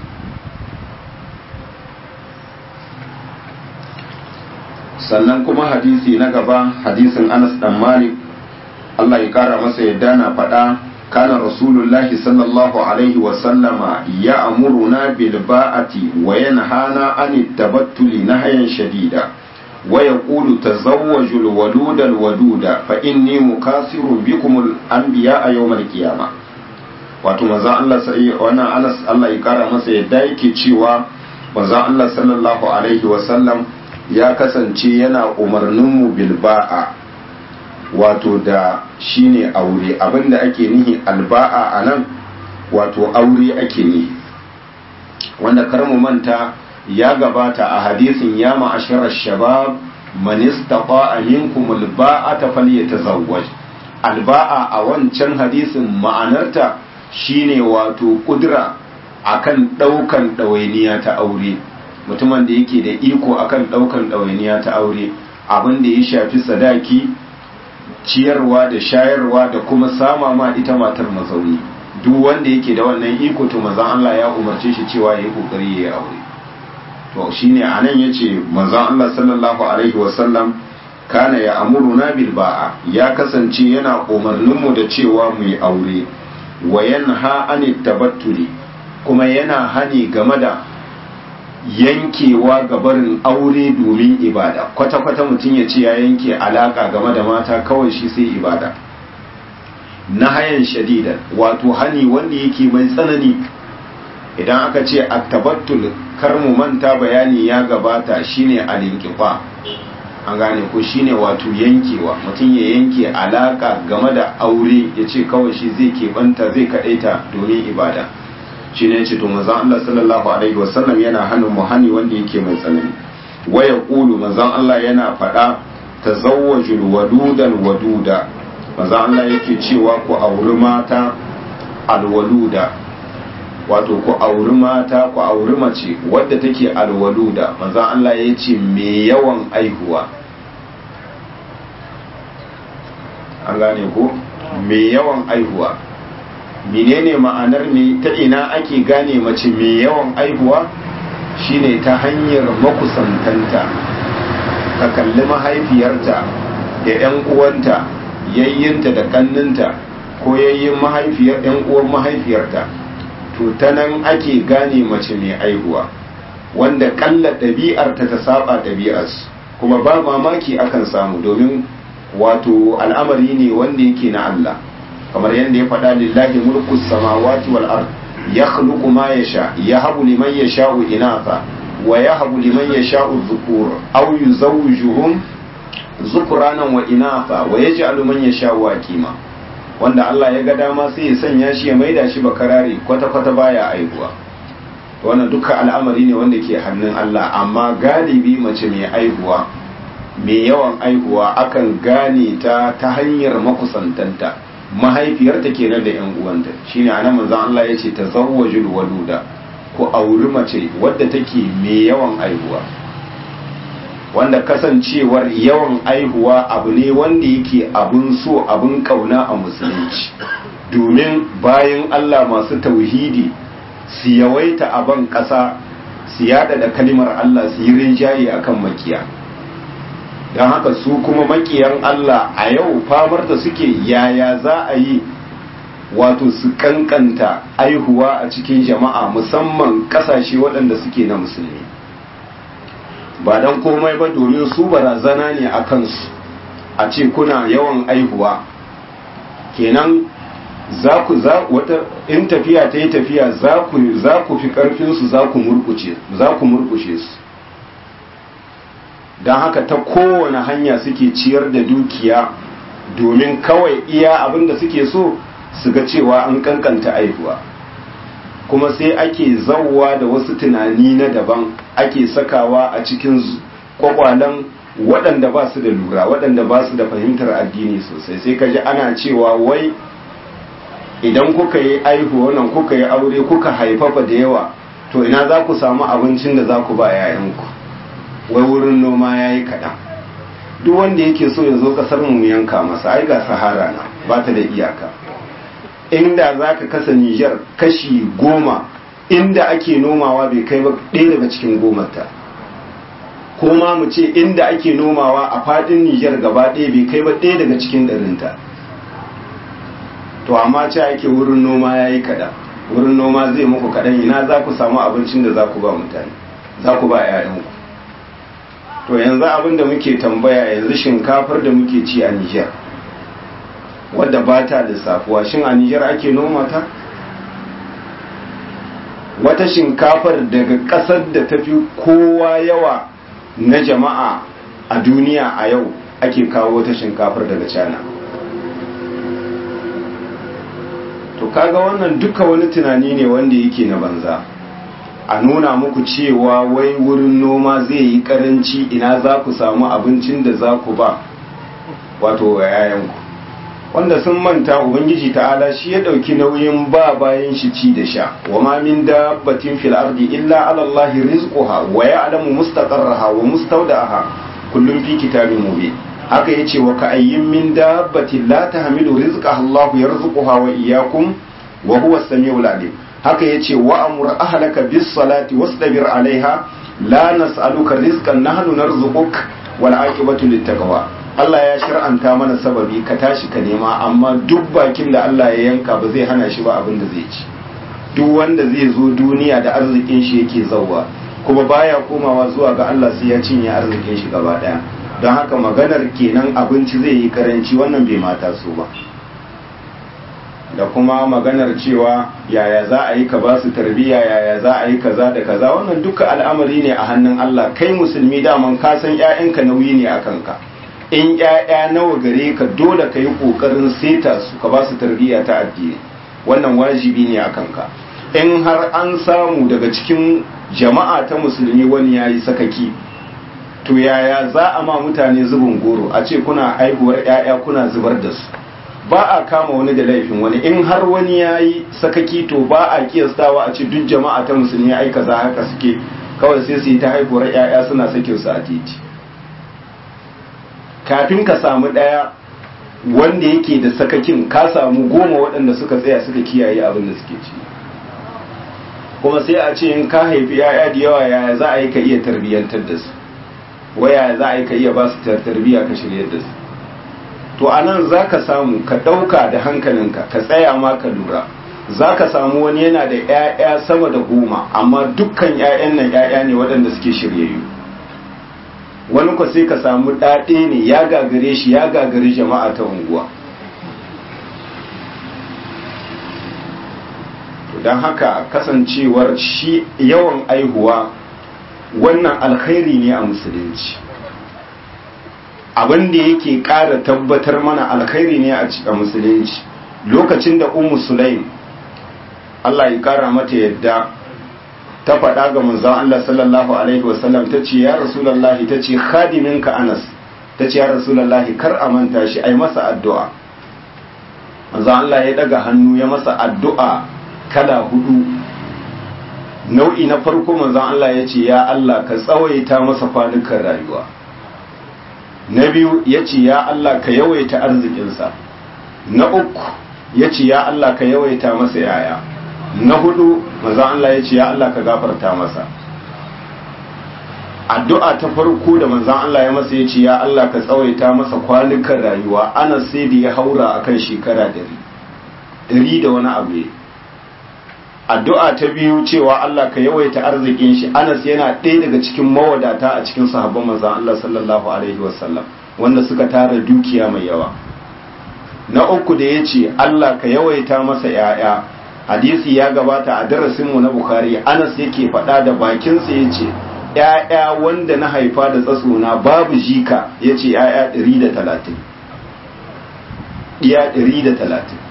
A: sannan kuma hadisi na gaba, hadisin Anas dan Malik Allah ya kara masa yadda na faɗa, kana rasulullahi sallallahu alaihi wasallama ya amuruna bil ba'ati wa yanhana anit tabattuli nahyan shadida wa yaqulu tazawwaju al waluda al waduda fa inni mukasirun bikum al anbiya yawm al qiyamah. wato manzo Allah sai wannan Anas Allah ya kara masa yadda yake cewa manzo Allah sallallahu alaihi wasallam ya kasance yana umarninmu bilba'a, wato da shine aure. abinda ake nihi alba'a a nan wato aure ake nihi, wanda karmu manta ya gabata a hadisin ya ma'asharar shabab man istata'a minkum alba'ata falyatazawwaj. alba'a a wancan hadisin ma'anarta shine wato kudura akan daukan ɗawainiya ta aure, mutumin da yake da iko akan daukan ɗawainiya ta aure, abin da ya shafi sadaki, ciyarwa da shayarwa da kuma sama ma ita matar mazauni. duk wanda yake da wannan iko to manzon Allah ya umarce shi cewa yayi kokari yayi aure. to shine anan yace manzon Allah sallallahu alaihi wasallam kana ya amuruna bil ba'a, ya kasance yana umarnin mu da cewa mu yi aure, wa yanha anit tabattuli, kuma yana hani game da yankewa ga barin aure domin ibada. kwata-kwata mutum ya ce ya yanke alaka game da mata kawai shi sai ibada. na hayan shadidan, wato hani wanda yake mai tsanani. idan aka ce at-tabattul, kar mu manta bayani ya gabata, shine al-inqifa, an gane ko shine wato yankewa, mutum ya yanke alaka game da aure ya ce kawai shi zai keɓanta zai kaɗaita domin ibada. Shi ne ce to manzon Allah sallallahu alaihi wasallam yana hannun mu hani wanda yake mai tsanani. Waya ƙulu manzon Allah yana faɗa tazawwajul wadudan waduda, manzon Allah yake cewa ku auri mata alwaluda, wato ku auri mata ku auri mace wadda take alwaluda. manzon Allah ya ce me yawan aihuwa, an gane ko me yawan aihuwa. Menene ma'anar me, ta ina ake gane mace me yawan aihuwa? Shine ta hanyar makusantanta, ka kalli mahaifiyarta da 'yan uwanta, yayyinta da kanninta, ko yayyin mahaifiyar 'yan uwan mahaifiyarta, to ta nan ake gane mace mai aihuwa, wanda kalla ɗabi'arta ta saba ɗabi'arsu, kuma ba mamaki akan samu, domin wato al'amari ne wanda yake na Allah, kamar yadda ya faɗa lillahi mulku samawati wal ard yakhluqu ma yasha yahabu liman yasha'u inatha wa yahabu liman yasha'u dhukur aw yuzawwijuhum dhukranan wa inatha wa yaj'alu man yasha'u aqima, wanda Allah ya ga dama sai ya sanya shi ya maida shi bakarare kwata-kwata baya aihuwa. Wannan dukkan al'amari ne wanda ke hannun Allah, amma galibi mace mai aihuwa, mai yawan aihuwa akan gane ta ta hanyar makusantanta, mahaifiyarta kenan da 'yan uwanta. Shine anan manzon Allah ya ce tazawwajul waluda, ku auri mace wadda take mai yawan aihuwa, wanda kasancewar yawan aihuwa abu ne wanda yake abun so abun kauna a musulunci, domin bayan Allah masu tauhidi su yawaita a ban ƙasa, su yada da kalimar Allah, su yi rinjaye akan makiya. don haka su kuma makiyan Allah a yau famar da suke yaya za a yi wato su kankanta aihuwa a cikin jama'a, musamman kasashe waɗanda suke na musulmi, ba don komai ba domin su barazana ne a kansu a ce kuna yawan aihuwa, kenan in tafiya ta yi tafiya za ku fi ƙarfinsu, za ku murkushe su. don haka ta kowane hanya suke ciyar da dukiya domin kawai iya abin da suke so su ga cewa an kankanta aihuwa, kuma sai ake zauwa da wasu tunani na daban ake sakawa a cikin kwakwalen waɗanda ba su da lura, waɗanda ba su da fahimtar addini sosai. sai ka ji ana cewa wai idan kuka yi aihuwa nan, kuka yi aure, kuka haifafa da yawa, to ina za ku samu abincin da za ku ba 'ya'yanku? wai wurin noma ya yi kaɗan. Duk wanda yake so ya zo ƙasar mu yanka masa, ai ga sahara na ba ta da iyaka. Inda za ka kasa Nijar kashi 10 inda ake nomawa bai kai ba ɗaya daga cikin 10ta, ko ma mu ce inda ake nomawa a faɗin Nijar gaba ɗaya bai kai ba ɗaya daga cikin 100ta. To amma ce ake wurin noma ya yi kaɗan, wurin noma zai muku kaɗan, ina za ku samu abincin da za ku ba mutane, za ku ba 'ya'yanku? To yanzu abin da muke tambaya yanzu, shinkafar da muke ci a Nijar wadda ba ta lissafuwa, shin a Nijar ake noma ta? Wata shinkafar daga ƙasar da ta fi kowa yawa na jama'a a duniya a yau ake kawo wata shinkafar daga China. To kaga wannan duka wani tunani ne wanda yake na banza, a nuna muku cewa wai wurin noma zai yi karanci, ina za ku samu abincin da za ku ba wato yayanku, wanda sun manta ubangiji ta'ala shi ya dauki nauyin ba bayan shi ci da sha. wa ma min dabbatin fil ardi illa ala allahi rizquha wa ya'lamu mustaqarraha wa mustawda'aha kullun fi kitabin mubin. haka yace wa ka ayyin min dabbatin la tahmilu rizqaha allahu yarzuquha wa iyyakum wa huwa as-sami'ul alim. haka yace wa amur ahlaka bis salati wastabir alaiha la nas'aluka rizqan nahnu narzuquk wal aqibatu lit taqwa. Allah ya shar'anta mana sababi, ka tashi ka nema, amma duk bakin da Allah ya yanka ba zai hana shi ba abin da zai ci. Duk wanda zai zo duniya da arzikin shi yake zauwa, kuma baya komawa zuwa ga Allah sai ya cinye arzikin shi gaba daya. Don haka maganar kenan abinci zai yi karanci, wannan bai mata so ba. da kuma maganar cewa yaya za a yi ka ba su tarbiyya, yaya za a yi kaza da kaza, wannan duka al'amari ne a hannun Allah. Kai musulmi daman ka san ƴaƴanka nauyi ne a kanka. In ƴaƴa nawa gare ka, dole ka yi ƙoƙarin seta su, ka ba su tarbiyya ta addini, wannan wajibi ne a kanka. In har an samu daga cikin jama'a ta musulmi wani ya yi sakaki, to yaya za a ma mutane zubin goro a ce kuna haihuwar ƴaƴa kuna zubar da su? Ba a kama wani da laifin wani. In har wani ya yi sakaki, to ba a kiyastawa a ce duk jama'a ta musulmi ai kaza haka suke, kawai sai su yi ta haihuwar ƴaƴa suna sakin su a titi. Kafin ka samu ɗaya wanda yake da sakakin, ka samu 10 waɗanda suka tsaya suka kiyaye abin da suke ci. Kuma sai a ce in ka haifi ƴaƴa da yawa, yaya za a yi ka iya tarbiyyantar da su, waya za a yi ka iya ba su tarbiyya ka shiryar da su? To a nan za ka samu ka ɗauka da hankalinka, ka tsaya ma ka lura. Za ka samu wani yana da ƴaƴa sama da 10, amma dukkan ƴaƴan nan ƴaƴa ne waɗanda suke shiryayyu. Wani ko sai ka samu ɗaɗe ne, ya gagare shi, ya gagari jama'a ta unguwa. Don haka kasancewar shi yawan aihuwa wannan alkhairi ne a musulunci. Abin da yake ƙara tabbatar mana alkhairi ne a musulunci, lokacin da Ummu Sulaim, Allah ya ƙara mata yadda, ta faɗa ga manzon Allah sallallahu alaihi wasallam, ta ce ya Rasulullahi, ta ce khadiminka Anas, ta ce ya Rasulullahi kar a manta shi, ai masa addu'a. Manzon Allah ya daga hannu ya masa addu'a kala 4. Nau'i na farko manzon Allah ya ce ya Allah ka tsawaita masa kwanukan rayuwa. Na biyu ya ce ya Allah ka yawaita arzikinsa. Na uku ya ce ya Allah ka yawaita masa yaya. Na 4 manzon Allah ya ce ya Allah ka gafarta masa. Addu'a ta farko da manzon Allah ya masa ya ce ya Allah ka tsawaita masa kwanukan rayuwa. Anas sai da ya haura akan shekara 100 da wani abu. Addu'a ta biyu cewa Allah ka yawaita arzikin shi. Anas yana ɗaya daga cikin mawadata a cikin sahabban manzon Allah sallallahu alaihi wasallam, wanda suka tara dukiya mai yawa. Na uku da yace Allah ka yawaita masa yaya, hadisi ya gabata a darasin mu na Bukhari. Anas yake faɗa da bakin sa yace yaya wanda na haifa da tsatsona babu jika, yace yaya 130. Iya 130.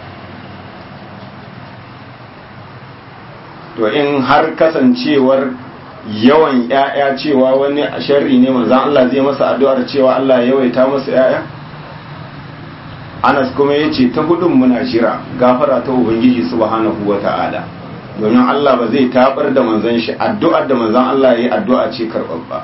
A: To in har kasancewar yawan ƴaƴa cewa wani sharri ne, manzon Allah zai masa addu'ar cewa Allah ya yawaita masa ƴaƴa? Anas kuma yace ta 4 muna jira gafara ta Ubangiji subhanahu wata'ala, domin Allah ba zai tabar da manzon shi. Addu'ar da manzon Allah yayi addu'a ce karɓaɓɓa.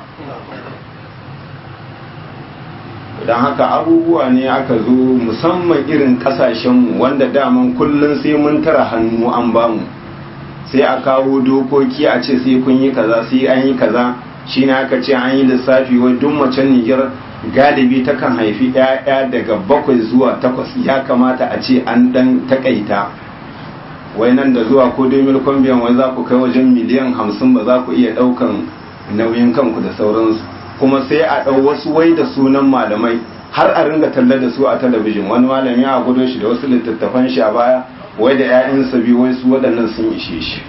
A: Dan haka abubuwa ne aka zo musamman irin kasashenmu wanda daman kullun sai mun tara hannu an bamu, sai a kawo dokoki a ce sai kun yi kaza, sai an yi kaza. Shi ne aka ce an yi lissafi wai duk macen Nijar galibi takan haifi 'ya'ya daga 7 zuwa 8. Ya kamata a ce an dan takaita, wai nan da zuwa ko 2000 biyan wai za ku kai wajen miliyan 50 ba za ku iya daukan nauyin kanku da sauransu. Kuma sai a dau wasu wai da sunan malamai har a ringa talla da su a talabijin. Wani malami ya gudo shi da wasu littattafan shi a baya, wai da 'ya'yansa biyu wai su waɗannan sun ishe shi.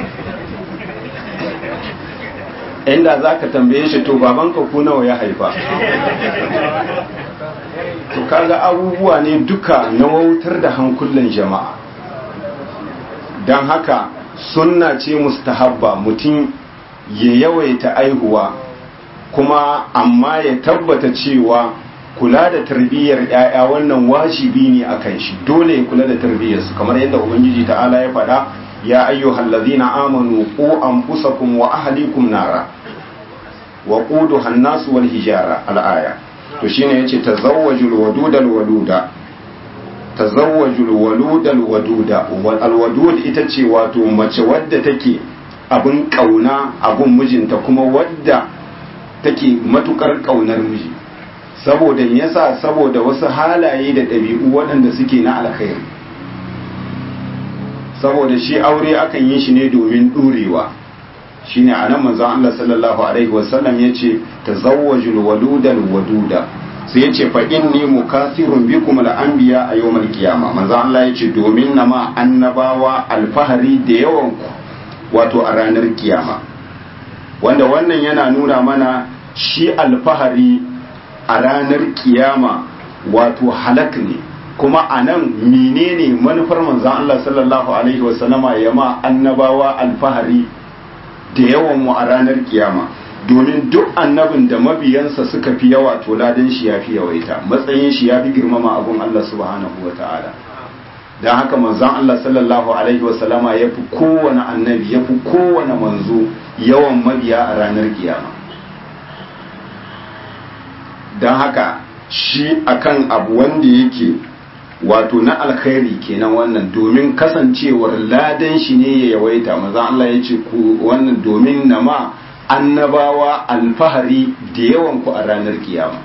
A: Inda za ka tambaye shi to babanka ku nawa ya haifa? To kaga abubuwa ne duka na wautar da hankulan jama'a. Don haka sunna ce mustahabba mutum ya yawaita aihuwa, kuma amma ya tabbata cewa kula da tarbiyyar ‘ya'ya wannan wajibi ne a kan shi, dole ya kula da tarbiyyarsu, kamar yadda Ubangiji ta'ala ya faɗa, ya ayyuhal ladzina amanu qu anfusakum wa ahlikum nara wa quduha an-nas wal hijara al-aya. To shine yace tazawwajul wadudal waluda, tazawwajul waludal waduda. Wal wadud ita ce wato mace wadda take abin kauna abun mijinta, kuma wadda take matukar kaunar miji. Saboda me yasa? Saboda wasu halaye da ɗabi'u waɗanda suke na alkhairi. Saboda shi aure akan yi shi ne domin ɗurewa. Shine anan manzon Allah sallallahu alaihi wasallam yace tazawwajul waludal waduda. sai ya ce fa inni mukathirun bikum al-anbiya a yawmal qiyama manzo Allah ya ce domin nama annabawa alfahari da yawan ku wato a ranar kiyama wanda wannan yana nuna mana shi alfahari a ranar kiyama wato halak ne kuma a nan menene manufar manzan Allah sallallahu alaihi wasallama ya ma annabawa alfahari da yawan mu a ranar kiyama domin duk annabin da mabiyansa suka fi yawa to ladan shi ya fi yawaita matsayin shi ya fi girmama abun Allah subhanahu wa ta'ala don haka manzan Allah sallallahu alaihi wasallama ya fi kowane annabi ya fi kowane manzo yawan mabiya a ranar kiyama don haka shi akan abu wanda yake wato na alkhairi kenan wannan domin kasancewar ladan shi ne ya yawaita manzan Allah ya ce ku wannan domin nama annabawa alfahari da yawan ku a ranar kiyama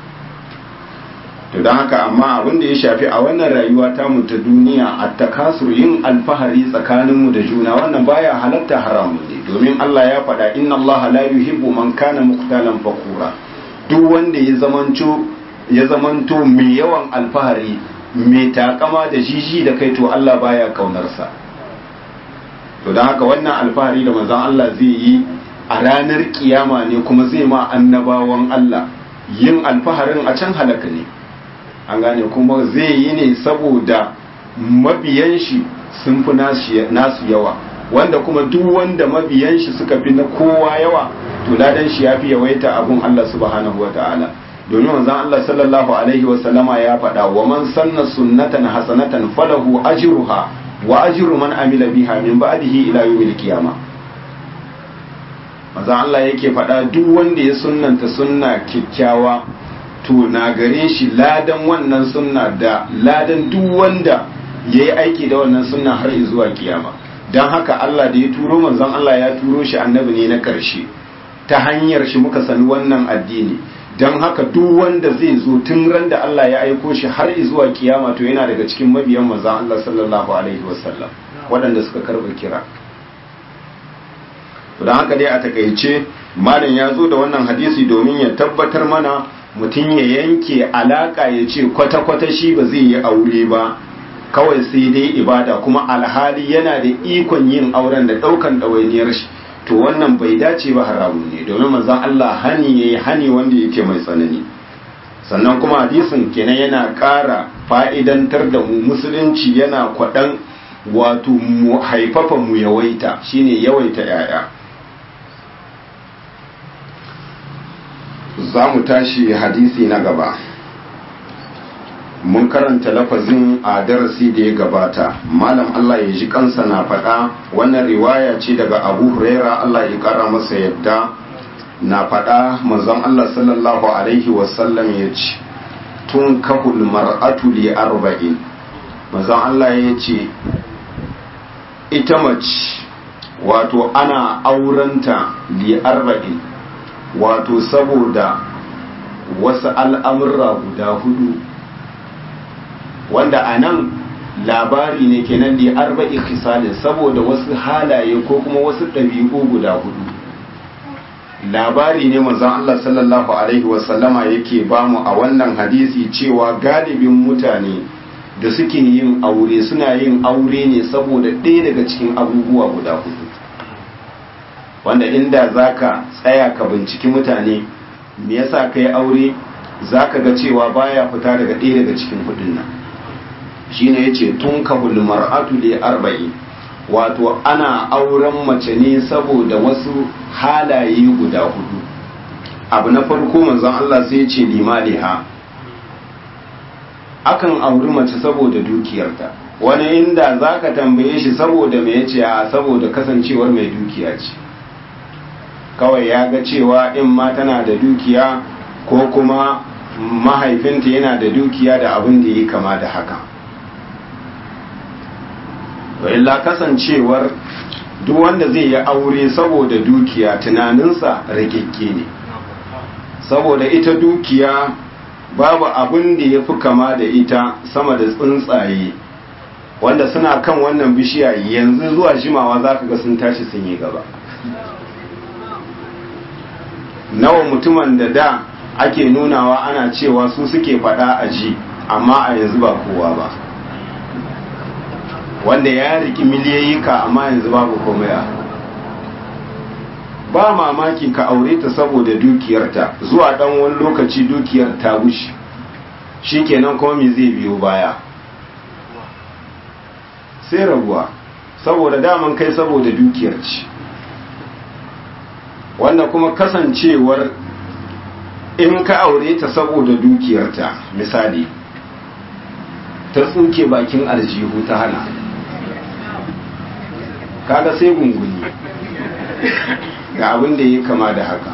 A: to don haka amma abin da ya shafi a wannan rayuwa ta mu ta duniya a takasur yin alfahari tsakaninmu da juna wannan baya halatta haramun ne domin Allah ya faɗa inna Allah la yuhibbu man kana muqtalan fakura duk wanda ya zamanto mai yawan alfahari mai takama da jiji da kai to Allah baya kaunarsa to don haka wannan alfahari da manzon Allah zai yi a ranar kiyama ne kuma zai ma annabawan Allah yin alfaharin a can halaka ne an gane kuma zai yi ne saboda mabiyan shi sun fi nasu yawa wanda kuma duk wanda mabiyan shi suka fi na kowa yawa to ladan shi ya fi yawaita abun Allah subhanahu wa ta'ala domin manzon Allah sallallahu alaihi wa sallama ya faɗa wa man sanna sunnatan hasanatan falahu ajruha wa ajru man amila biha min ba'dihi ila yawmil qiyamah manzon Allah yake faɗa duk wanda ya sunnanta sunna kikkiawa to na gare shi ladan wannan sunna da ladan duk wanda yayi aiki da wannan sunna har zuwa kiyama dan haka Allah da ya turo manzon Allah ya turo shi annabi ne na karshe ta hanyar shi muka sani wannan addini don haka duk wanda zai zo tun ran da Allah ya aiko shi har zuwa kiyama to yana daga cikin mabiyan manzon Allah sallallahu alaihi wasallam waɗanda suka karɓa kira don haka dai a takaice malam ya zo da wannan hadisi domin ya tabbatar mana mutum ya yanke alaka ya ce kwata-kwata shi ba zai yi aure ba kawai sai dai ibada kuma alhali yana da ikon yin auren da ɗaukan ɗawainiyar shi to wannan bai dace ba haramun ne domin manzon Allah hani yayi hani wanda yake mai tsanani sannan kuma hadisin kenan yana ƙara fa'idantar da mu musulunci yana kwaɗan wato mu haifafa mu yawaita shine yawaita yaya za mu tashi hadisi na gaba mun karanta lafazin a darasi da ya gabata malam Allah ya ji kansa na faɗa wannan riwaya ce daga Abu Huraira Allah ya ƙara masa yadda na faɗa manzon Allah sallallahu alaihi wasallam ya ce tun kahul mar'atu li arba'in manzon Allah ya ce ita mace wato ana aurenta li arba'in wato saboda wasu al'amurra guda hudu wanda a nan labari ne kenan da arba'i khisalin saboda wasu halaye ko kuma wasu ɗabi'u guda hudu labari ne manzon Allah sallallahu alaihi wasallama yake bamu a wannan hadisi cewa galibin mutane da suke yin aure suna yin aure ne saboda ɗaya daga cikin abubuwa guda hudu wanda inda zaka tsaya ka binciki mutane me yasa kai aure zaka ga cewa baya fita daga ɗaya daga cikin hudun nan shine yace tun kahul mar'atu li arba'in wato ana auren mace ne saboda wasu halaye guda hudu abu na farko manzon Allah sai ya ce limaliha akan auri mace saboda dukiyarta wani inda zaka tambaye shi saboda me yace a saboda kasancewar mai dukiya ce kawai ya ga cewa in ma tana da dukiya ko kuma mahaifinta yana da dukiya da abin da yi kama da haka illa kasancewar duk wanda zai yi aure saboda dukiya tunaninsa ragegge ne saboda ita dukiya babu abin da ya fi kama da ita sama da tsuntsaye wanda suna kan wannan bishiya yanzu zuwa jimawa za ka ga sun tashi sun yi gaba nawa mutumin da ake nunawa ana cewa su suke faɗa a ji, amma a yanzu ba kowa ba, wanda ya riki miliyayyika amma yanzu babu komai a. Ba mamaki ka aure ta saboda dukiyarta, zuwa ɗan wani lokaci dukiyar ta gushi, shi kenan kuma me zai biyo baya? Sai rabuwa, saboda daman kai saboda dukiyar ci, wanda kuma kasancewar in ka aure ta saboda dukiyarta, misali ta tsuke bakin aljihu ta hana, kaga sai gunguni ga abin da ya kama da haka.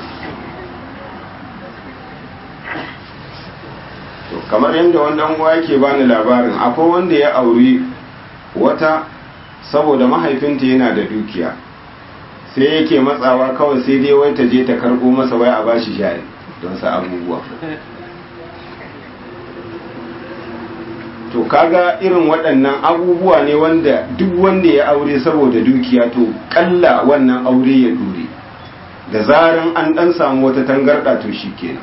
A: To kamar yadda wannan uwa yake bani labarin, akwai wanda ya aure wata saboda mahaifinta yana da dukiya, sai yake matsawa kawai sai dai wai ta je ta karɓo masa wai a bashi jari don sa abubuwa. To kaga irin waɗannan abubuwa ne wanda duk wanda ya aure saboda dukiya to kalla wannan aure ya dure, da zaran an ɗan samu wata tangarɗa to shi kenan.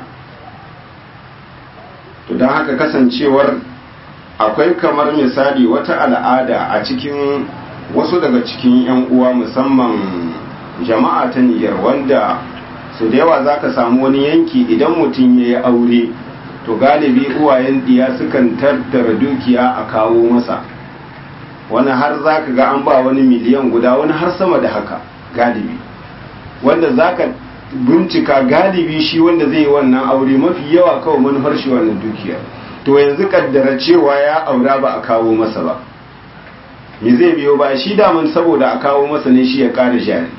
A: To don haka kasancewar akwai kamar misali wata al'ada a cikin wasu daga cikin 'yan uwa musamman jama'a ta Nijar, wanda su da yawa za ka samu wani yanki idan mutum ya yi aure to galibi uwayen diya sukan tattara dukiya a kawo masa, wani har za ka ga an ba wani miliyan guda, wani har sama da haka galibi, wanda za ka bincika galibi shi wanda zai yi wannan aure mafi yawa kawai manufar shi wannan dukiya. To yanzu kaddara cewa ya aura ba a kawo masa ba, me zai biyo ba? Shi daman saboda a kawo masa ne shi ya ƙara jari.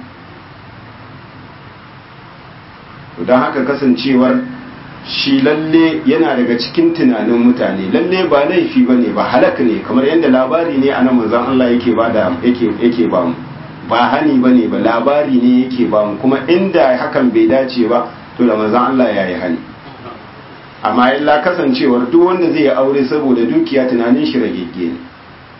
A: Don haka kasancewar shi lalle yana daga cikin tunanin mutane, lalle ba laifi ba ne, ba halak ne, kamar yadda labari ne a nan manzon Allah yake ba mu, ba hani ba ne ba, labari ne yake ba mu, kuma inda hakan bai dace ba to da manzon Allah ya yi hani. Amma illa kasancewar duk wanda zai yi aure saboda dukiya tunanin shi ragegge ne.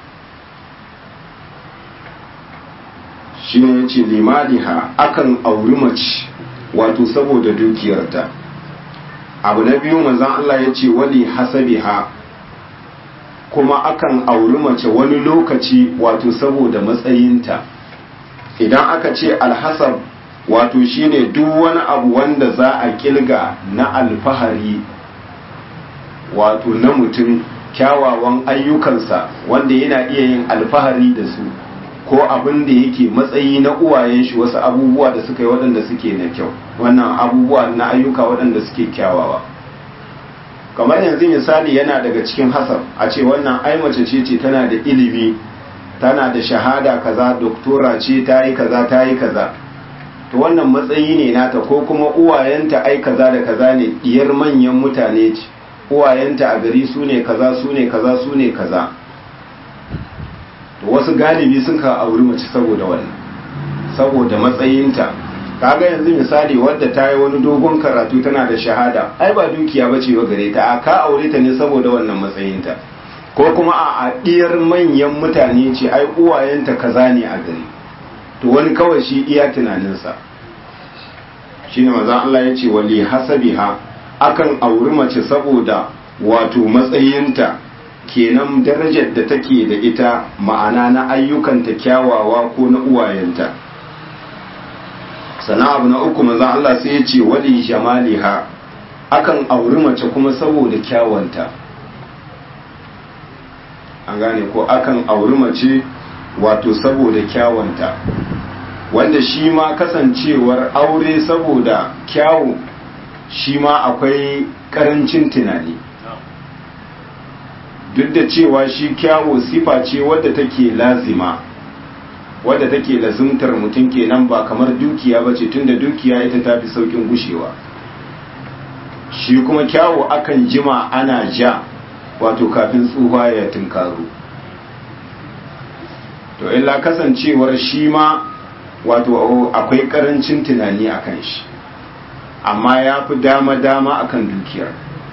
A: Shi ne ya ce limaliha, akan auri mace wato saboda dukiyarta. Abu na biyu manzon Allah ya ce wali hasabiha, kuma akan auri mace wani lokaci wato saboda matsayinta. Idan aka ce alhasab wato shine duk wani abu wanda za a kilga na alfahari wato na mutum, kyawawan ayyukansa wanda yana iya yin alfahari da su, ko abin da yake matsayi na uwayen shi, wasu abubuwa da suka yi waɗanda suke na kyau, wannan abubuwa na ayyuka waɗanda suke kyawawa. Kamar yanzu misali yana daga cikin hasab a ce wannan ai mace ce tana da ilimi, tana da shahada kaza, doktora ce, ta yi kaza ta yi kaza, to wannan matsayi ne nata, ko kuma uwayenta ai kaza da kaza ne, diyar manyan mutane ce, uwayenta a gari su ne kaza su ne kaza su ne kaza. To wasu galibi sun ka auri mace saboda wannan, saboda matsayinta. Kaga yanzu misali wadda ta yi wani dogon karatu tana da shahada, ai ba dukiya bace ba gare ta, a ka aure ta ne saboda wannan matsayinta, ko kuma a diyar manyan mutane ce, ai uwayenta kaza ne a gari, to wani kawai shi iya tunaninsa. Shine manzon Allah ya ce wali hasabiha, akan auri mace saboda wato matsayinta, kenan darajar da take da ita, ma'ana na ayyukanta kyawawa ko na uwayenta. Sana abu na uku manzon Allah sai ya ce wali jamaliha, akan auri mace kuma saboda kyawanta. An gane ko, akan auri mace wato saboda kyawanta, wanda shi ma kasancewar aure saboda kyawu shi ma akwai karancin tunani, duk da cewa shi kyawu sifa ce wadda take lazima, wadda take lazimtar mutum, kenan ba kamar dukiya ba ce, tunda dukiya ita ta fi saukin gushewa. Shi kuma kyawu akan jima ana ja wato kafin tsufa ya tunkaro. To illa kasancewar shi ma wato akwai karancin tunani akan shi, amma ya fi dama akan dukiyar.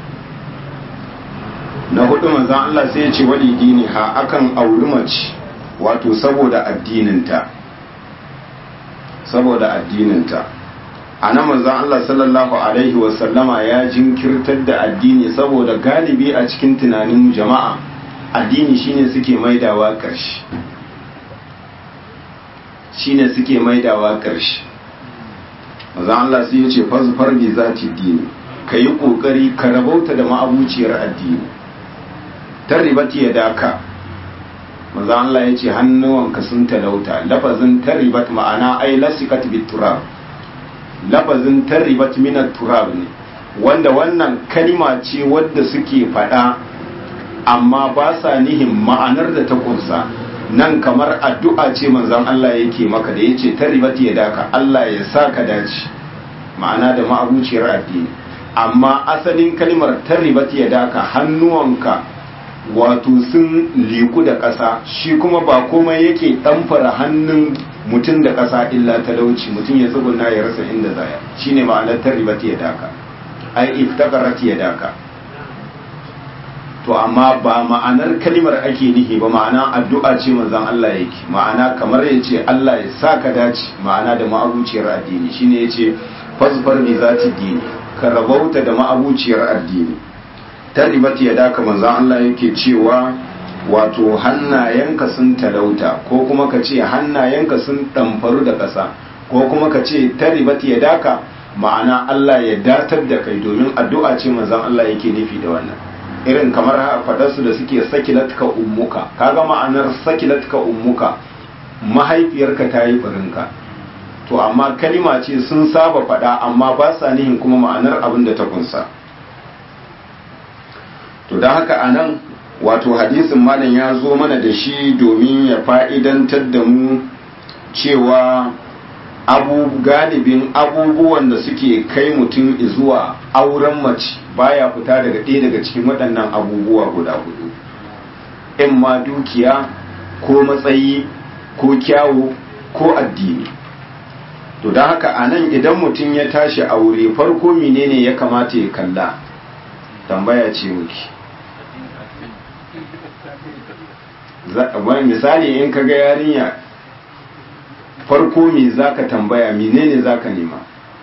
A: Na hudu manzon Allah sai ya ce wali dini ha, akan auri mace wato saboda addininta, saboda addininta. a nan manzon Allah sallallahu alaihi wasallama ya jinkirtar da addini saboda galibi a cikin tunanin jama'a addini shine suke maidawa ƙarshe manzon Allah sai ya ce fazfar bi zati dini ka yi ƙoƙari ka rabauta da ma'abuciyar addini taribati ya daka manzon Allah ya ce hannuwanka sun talauta lafazin taribat ma'ana ai lasikat bit turab lafazin taribat minat turab ne wanda wannan kalima ce wadda suke faɗa amma ba sa nihin ma'anar da ta kunsa nan kamar addu'a ce manzon Allah yake maka da yace taribat ya daka Allah ya sa ka dace ma'ana da ma'abuciyar addini amma asalin kalimar taribat ya daka hannuwanka wato sun liku da ƙasa shi kuma ba komai yake ɗamfara hannun mutum da ƙasa illa talauci mutum ya tsuguna ya rasa inda zaya shine ma'anar taribat ya daka ai iftaqarat ya daka to amma ba ma'anar kalimar ake nihi ba ma'ana addu'a ce manzon Allah yake ma'ana kamar yace Allah ya saka dace ma'ana da ma'abuciyar addini shine yace fasfar bi zati dini ka rabauta da ma'abuciyar addini taribat ya daka manzon Allah yake cewa wato hannayenka sun talauta ko kuma ka ce hannayenka sun ɗamfaru da ƙasa ko kuma ka ce taribat ya daka ma'ana Allah ya datar da kai domin addu'a ce manzon Allah yake nufi da wannan irin kamar faɗarsu da suke sakilatka ummuka kaga ma'anar sakilatka ummuka mahaifiyarka ta yi farinka to amma kalima ce sun saba faɗa amma ba sa nihin kuma ma'anar abin da ta kunsa to da haka anan wato hadisin malam ya zo mana da shi domin ya fa'idantar da mu cewa galibin abubuwan da suke kai mutum zuwa auren mace baya fita daga ɗaya daga cikin waɗannan abubuwa guda hudu in ma dukiya ko matsayi ko kyawu ko addini to da haka anan idan mutum ya tashi aure farko menene ya kamata ya kalla tambaya ce muke misali in ka ga yarinya farko me zaka tambaya menene zaka nema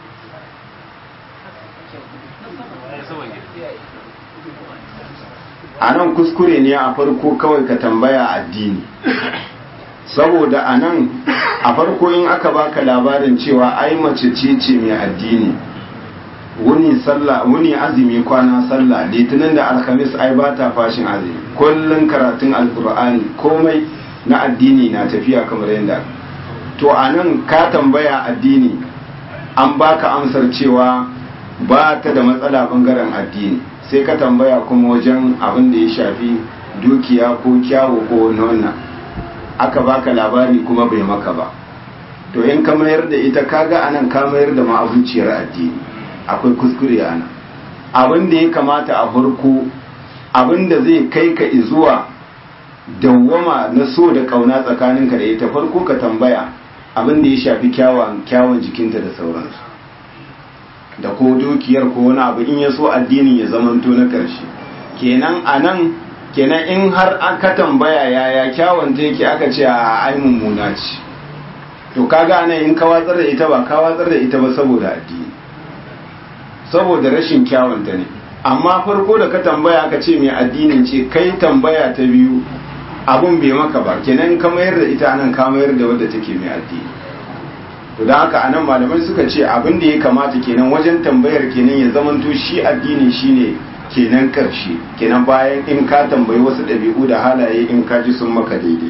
A: anan kuskure ne a farko kawai ka tambaya addini saboda anan a farko in aka baka labarin cewa ai mace ce mai addini wuni azumi kwana sallah litinin da alhamis ai ba ta fashin azumi kullun karatun alkur'ani komai na addini na tafiya kamar yadda to anan ka tambaya addini an baka amsar cewa ba ta da matsala bangaren addini sai ka tambaya kuma wajen abin da ya shafi dukiya ko kyawu ko wannan aka baka labari kuma bai maka ba to in ka mayar da ita kaga anan ka mayar da ma'abuciyar addini akwai kuskure ana abin da ya kamata a farko abin da zai kai ka zuwa dawwama na so da kauna tsakaninka da ita farko ka tambaya abin da ya shafi kyawun jikinta da sauransu da ko dukiyar ko wani abu in ya so addinin ya zamanto na ƙarshe kenan anan kenan in har aka tambaya yaya kyawun ta yake aka ce a ai mummuna ce to kaga anan in ka watsar da ita ba ka watsar da ita ba saboda addini saboda rashin kyawunta ne amma farko da ka tambaya ka ce mai addinin ce kai tambaya ta biyu abun bai maka ba kenan ka mayar da ita anan ka mayar da wadda take mai addini to da haka anan malamai suka ce abin da ya kamata kenan wajen tambayar kenan ya zamanto shi addini shine kenan karshe kenan bayan in ka tambayi wasu ɗabi'u da halaye in ka ji sun maka daidai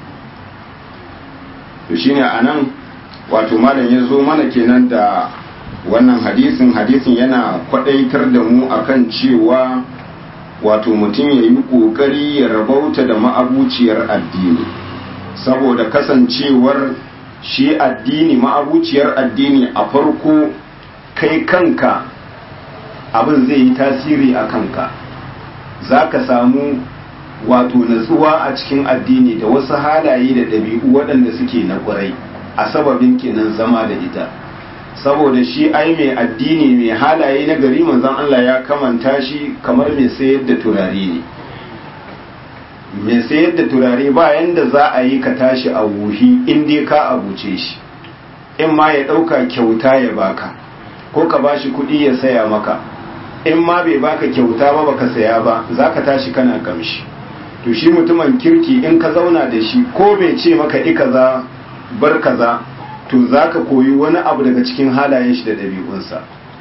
A: to shine anan wato malam ya zo mana kenan da wannan hadisin yana kwadaitar da mu akan cewa wato mutum ya yi kokari ya rabauta da ma'abuciyar addini saboda kasancewar shi addini ma'abuciyar addini a farko kai kanka abin zai yi tasiri a kanka za ka samu wato natsuwa a cikin addini da wasu halaye da ɗabi'u waɗanda suke na ƙwarai a sababin kenan zama da ita saboda shi ai mai addini mai halaye na gari manzon Allah ya kamanta shi kamar mai sayar da turare ne mai sayar da turare ba yanda za a yi ka tashi a wuhi in dai ka abuce shi in ma ya ɗauka kyauta ya baka ko ka bashi kuɗi ya saya maka, in ma bai baka kyauta ba baka saya ba zaka tashi kana kamshi. To shi mutumin kirki in ka zauna da shi ko bai ce maka kaza bar kaza, to zaka koyi wani abu daga cikin halayen shi da ɗabi'unsa.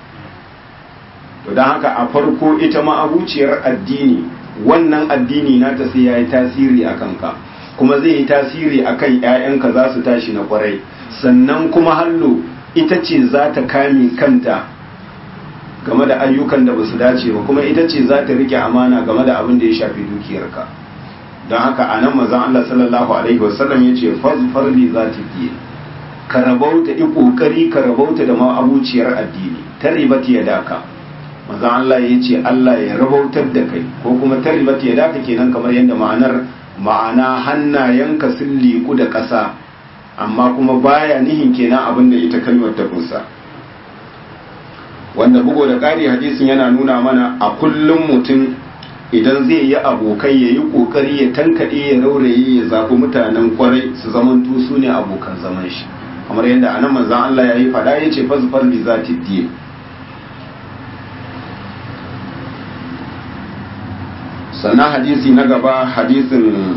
A: To don haka a farko ita ma abuciyar addini, wannan addini nata sai ya yi tasiri a kanka, kuma zai yi tasiri a kan ‘ya'yanka za su tashi na kwarai, sannan kuma hallo ita ce za ta kame kanta game da ayyukan da ba su dace ba, kuma ita ce za ta rike amana game da abin da ya shafi dukiyarka. don haka a nan mazan Allah sallallahu alaihi wasallam ya ce fazfar li za ta fiye, ka rabauta i ƙoƙari ka rabauta da ma'abuciyar addini, ta ribati ya daka. Mazan Allah ya ce Allah ya rabautar da kai, ko kuma ta ribati ya daka kenan kamar yadda ma'ana hannayenka sun liku da ƙasa, amma kuma baya nihin kenan abin da ita kalmar ta kusa. Wanda bugo da ƙari hadisin yana nuna mana a kullum mutum idan zai yi abokai ya yi ƙoƙari ya tankaɗe ya rauraye ya zaɓi mutanen ƙwarai su zamanto su ne abokan zaman shi, kamar yadda anan manzan Allah ya yi faɗa ya ce fasfar bi za ta diye. Sannan hadisi na gaba hadisin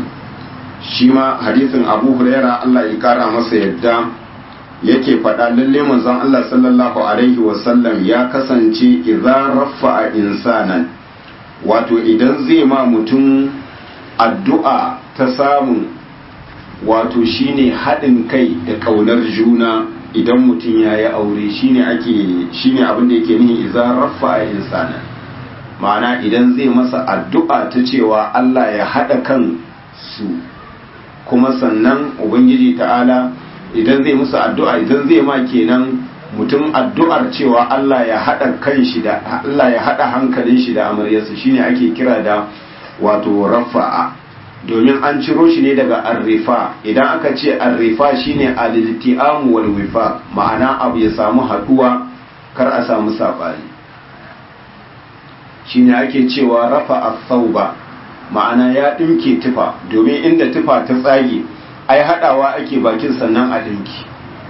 A: Abu Huraira Allah ya kara masa yadda yake faɗa lalle manzon Allah sallallahu alaihi wasallam ya kasance idza rafa'a insanan, wato idan zai ma mutum addu'a ta samun wato shine haɗin kai da ƙaunar juna idan mutum ya yi aure, shine abin da yake nihi idza rafa'a insanan, ma'ana idan zai masa addu'a ta cewa Allah ya haɗa kan su, kuma sannan Ubangiji ta'ala idan zai musu addu'a, idan zai ma kenan mutum addu'ar cewa Allah ya haɗa kan shi da Allah ya haɗa hankalin shi da amaryarsa, shine ake kira da wato rafa'a, domin an ciro shi ne daga arrifa. Idan aka ce arrifa shine al-ilti'am wal wifaq, ma'ana abu ya samu haɗuwa kar a samu sabani, shine ake cewa rafa'a thawba, ma'ana ya ɗinke tufa, domin inda tufa ta tsage ai haɗawa ake bakin sannan a ɗinki.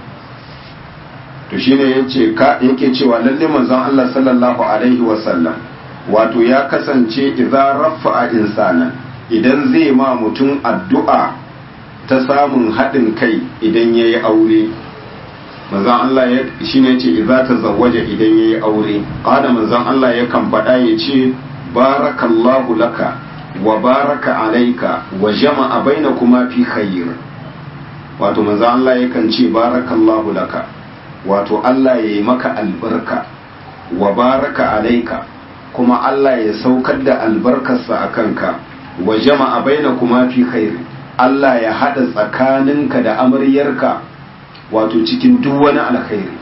A: To shine yake cewa lalle manzon Allah sallallahu alaihi wasallam wato ya kasance idza rafa'a insana, idan zai ma mutum addu'a ta samun haɗin kai idan yayi aure, manzon Allah shine yace idza tazawwaja idan yayi aure, kada manzon Allah yakan faɗa yace barakallahu laka wa baraka alaika wa jama'a bainakuma fi khair. Wato manzo Allah yakan ce barakallahu laka, wato Allah yayi maka albarka, wa baraka alaika, kuma Allah ya saukar da albarkarsa a kanka, wa jama'a bainakuma fi khair, Allah ya hada tsakaninka da amaryarka wato cikin duk wani alkhairi.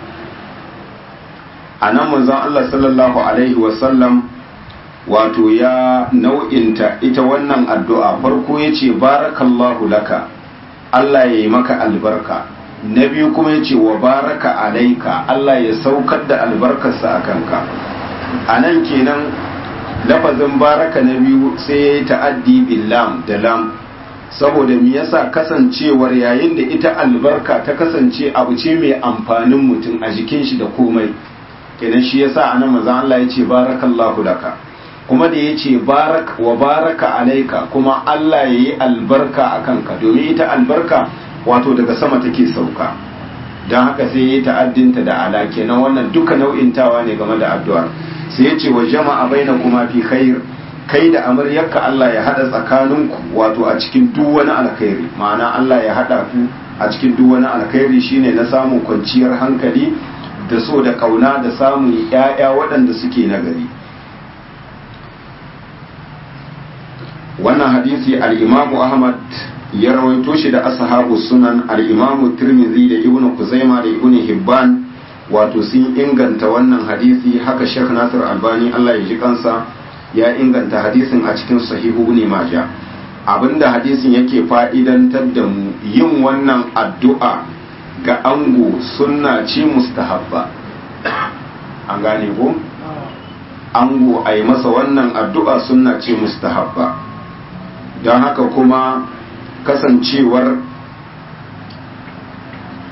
A: Anan manzo Allah sallallahu alaihi wa sallam wato ya nau'inta ita wannan addu'a, farko ya ce barakallahu laka, Allah ya yi maka albarka, na biyu kuma ya ce wa baraka alaika, Allah ya saukar da albarkarsa a kanka. A nan kenan lafazin baraka na biyu sai ya yi ta'addi billam da lam, saboda me yasa kasancewar yayin da ita albarka ta kasance abu ce mai amfanin mutum a jikin shi da komai, kenan shi yasa anan manzon Allah ya ce barakallahu laka, kuma da ya ce wa baraka alaika, kuma Allah ya yi albarka a kanka, domin ita albarka wato daga sama take sauka, don haka sai ya yi ta'addinta da ala, kenan wannan duka nau'intawa ne game da addu'ar. Sai ya ce wa jama'a baina kuma fi khair, kai da amaryarka Allah ya hada tsakaninku wato a cikin duk wani alkhairi, ma'ana Allah ya hada ku a cikin duk wani alkhairi shine na samun kwanciyar hankali da so da kauna da samun 'ya'ya waɗanda suke nagari. Wannan hadisi al-Imamu Ahmad ya rawaito shi da ashabu sunan, al-Imamu Tirmidhi da Ibn Kuzaima da Ibn Hibban wato sun inganta wannan hadisi, haka Sheikh Nasir Albani Allah ya ji kansa ya inganta hadisin a cikin Sahihu Ibn Majah. Abinda hadisin yake fa'idantar da mu, yin wannan addu'a ga ango sunna ce mustahabba. An gane ko? Ango a yi masa wannan addu'a sunna ce mustahabba. Don haka kuma kasancewar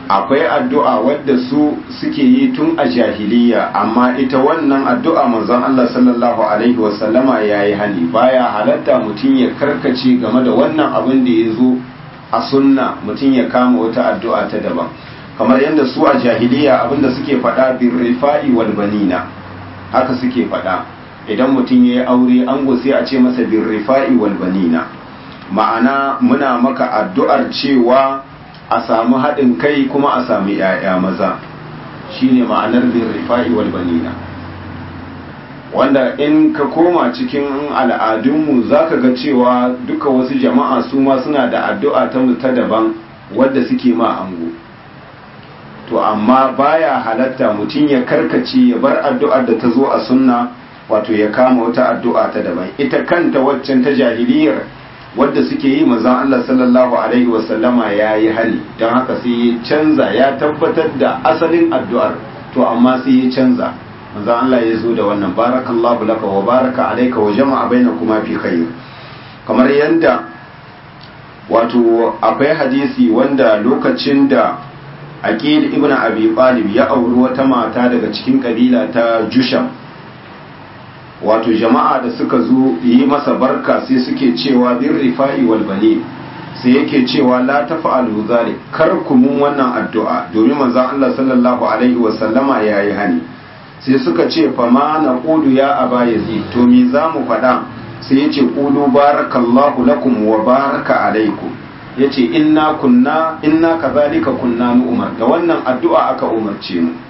A: akwai addu'a wadda su suke yi tun a jahiliya, amma ita wannan addu'a manzon Allah sallallahu alaihi wasallama yayi hani, baya halatta mutum ya karkace game da wannan abin da ya zo a sunna, mutum ya kama wata addu'a ta daban, kamar yadda su a jahiliya abinda suke faɗa bin rifa'i wal banina, haka suke faɗa idan mutum ya yi aure ango sai a ce masa bin rifa'i wal banina, ma'ana muna maka addu'ar cewa a samu haɗin kai kuma a sami ‘ya'ya maza, shine ma'anar bin rifa'i wal banina, wanda in ka koma cikin al'adunmu za ka ga cewa duka wasu jama'a su ma suna da addu'a ta daban wadda suke ma ango. To amma baya halatta mutum ya karkace ya bar addu'ar da ta zo a sunna, wato ya kama wata addu'a ta daban, ita kanta waccan ta jahiliyar wadda suke yi manzon Allah sallallahu alaihi wasallama ya yi hali, don haka sai ya canza, ya tabbatar da asalin addu'ar, to amma sai ya canza. Manzon Allah ya zo da wannan barakallahu laka wa baraka alaika wa jama'a bainakuma fi khair, kamar yadda wato akwai hadisi wanda lokacin da Aqil ibn Abi Talib ya auri wata mata daga cikin kabila ta Jusham, wato jama'a da suka zo yi masa barka sai suke cewa bin rifa'i wal bani, sai yake cewa la tafa'alu zalik, kar ku mun wannan addu'a domin manzon Allah sallallahu alaihi wa sallama yayi hani. Sai suka ce fa ma naqulu ya aba yazid, to me zamu faɗa? Sai yace qulu barakallahu lakum wa baraka alaikum, yace inna kazalika kunna nu'mar, da wannan addu'a aka umarce mu.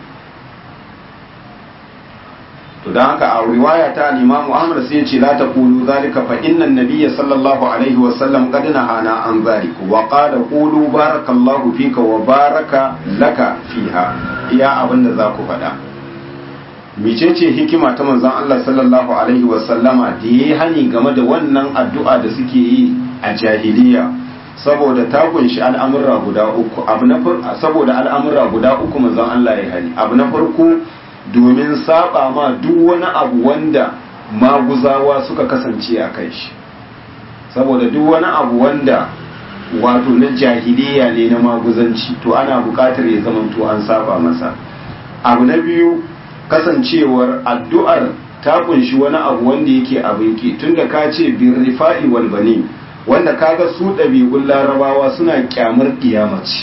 A: To dan haka a riwaya ta al-Imam Ahmad sai yace la taqulu zalika fa inna an-nabiyya sallallahu alaihi wa sallam qad nahana an zalik wa qala qulu barakallahu fika wa baraka laka fiha, iya abinda za ku faɗa. Mecece hikima ta manzon Allah sallallahu alaihi wa sallama da yayi hani game da wannan addu'a da suke yi a jahiliya, saboda ta kunshi al'amurra guda uku. Saboda al'amurra guda uku manzon Allah ya hani. Abu na farko, domin saba ma duk wani abu wanda maguzawa suka kasance a kai shi, saboda duk wani abu wanda wato na jahiliya ne na maguzanci, to ana buƙatar ya zama to an saba masa. Abu na biyu, kasancewar addu'ar ta kunshi wani abu wanda yake abin ki, tunda ka ce bin rifa'i wal bani, wanda kaga su ɗabi'un larabawa suna kyamar ƙiyamace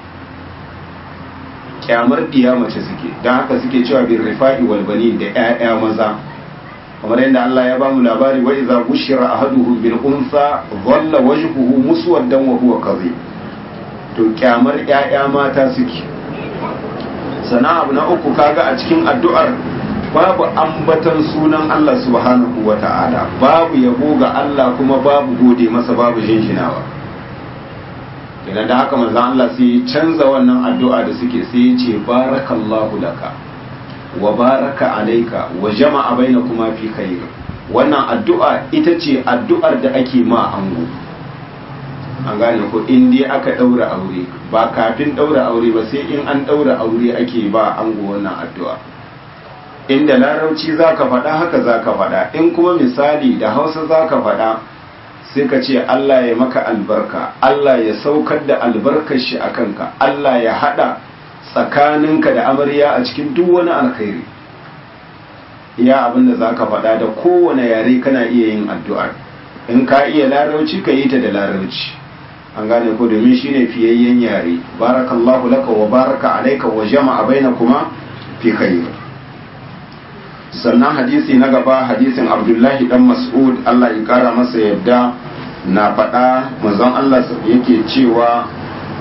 A: suke, don haka suke cewa bin rifa'i wal bani, da ‘ya'ya maza, kamar yadda Allah ya bamu labari wa iza bushira ahaduhum bil unsa dhalla wajhuhu muswaddan wa huwa kadhib, to kyamar ‘ya'ya mata suke. Sana abu na uku, kaga a cikin addu'ar babu ambatan sunan Allah subhanahu wa ta'ala, babu yabo ga Allah kuma babu gode masa, babu jinjinawa. Idan da haka manzon Allah sai canza wannan addu'a da suke, sai ya ce barakallahu laka wa baraka alaika wa jama'a bainakuma fi khair. Wannan addu'a ita ce addu'ar da ake ma ango, an gane ko, in dai aka daura aure, ba kafin daura aure ba, sai in an daura aure ake ba ango wannan addu'a. Inda larauci zaka faɗa haka zaka faɗa, in kuma misali da Hausa zaka faɗa, sai ka ce Allah ya maka albarka, Allah ya saukar da albarkar shi a kanka, Allah ya haɗa tsakaninka da amarya a cikin duk wani alkhairi. Iya abin da za ka faɗa, da kowane yare kana iya yin addu'ar. In ka iya larauci ka yi ta da larauci, an gane ko, domin shi ne fiyayyen yare. Barakallahu laka wa baraka alaika wa jama'a bainakuma fi khair. Sannan hadisi na gaba, hadisin Abdullahi dan Mas'ud, Allah ya kara masa yadda, na faɗa manzon Allah yake cewa,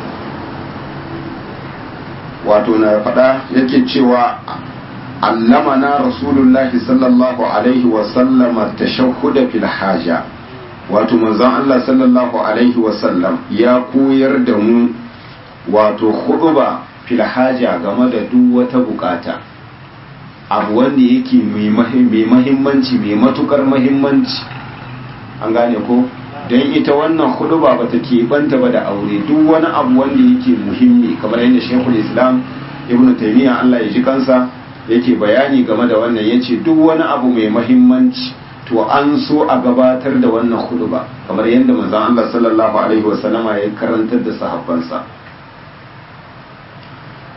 A: wato na faɗa yake cewa allamana rasulullahi sallallahu alaihi wa sallam tashahhud fil haja, wato manzon Allah sallallahu alaihi wa sallam ya koyar da mu wato khutba fil haja game da duk wata bukata, abu wanda yake mai mahimmanci, mai matukar mahimmanci, an gane ko, don ita wannan huduba ba ta keɓanta ba da aure, duk wani abu wanda yake muhimmi, kamar yadda Sheikhul Islam Ibn Taymiyyah Allah ya ji kansa yake bayani game da wannan, yace duk wani abu mai mahimmanci to an so a gabatar da wannan huduba, kamar yadda manzon Allah sallallahu alaihi wasallama ya karantar da sahabbansa.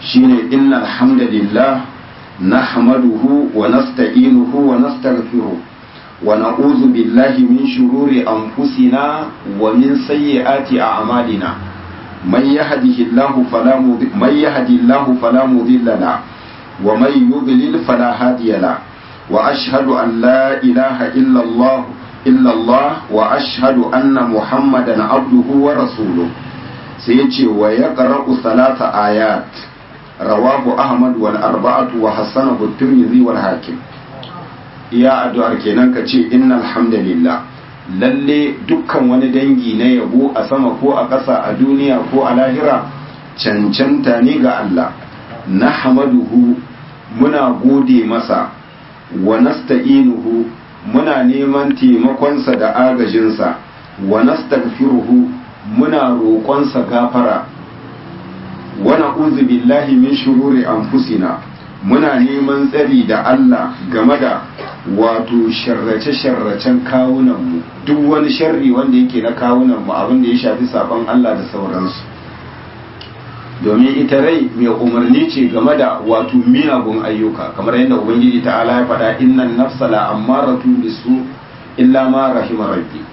A: shine innal hamdalillah nahmaduhu wa nasta'inuhu wa nastaghfiruh wa na'udhu billahi min shururi anfusina wa min sayyiati a'malina man yahdihillahu fala mudilla lahu wa man yudlil fala hadiya lahu wa ashhadu an la ilaha illa Allah wa ashhadu anna muhammadan abduhu wa rasuluhu. sai yace wa yaqra'u salata ayat rawahu ahmad wal arba'atu wa hasanahu at-tirmidhi wal hakim. iya addu'ar kenan kace innal hamdalillah, lalle dukkan wani dangi na yabo a sama ko a ƙasa, a duniya ko a lahira, cancanta ne ga Allah. nahmaduhu, muna gode masa, wa nasta'inuhu, muna neman taimakonsa da agajinsa, wa nastaghfiruhu, muna roƙonsa gafara, wa na'udhu billahi min shururi anfusina, muna neman tsari da Allah game da wato sharrace-sharracen kawunanmu, duk wani sharri wanda yake na kawunanmu, abin da ya shafi saban Allah da sauransu. domin ita rai mai umarni ce game da wato miyagun ayyuka, kamar yadda ubangiji ta'ala ya faɗa innan nafsa la ammaratu bisu illa ma rahima rabbi.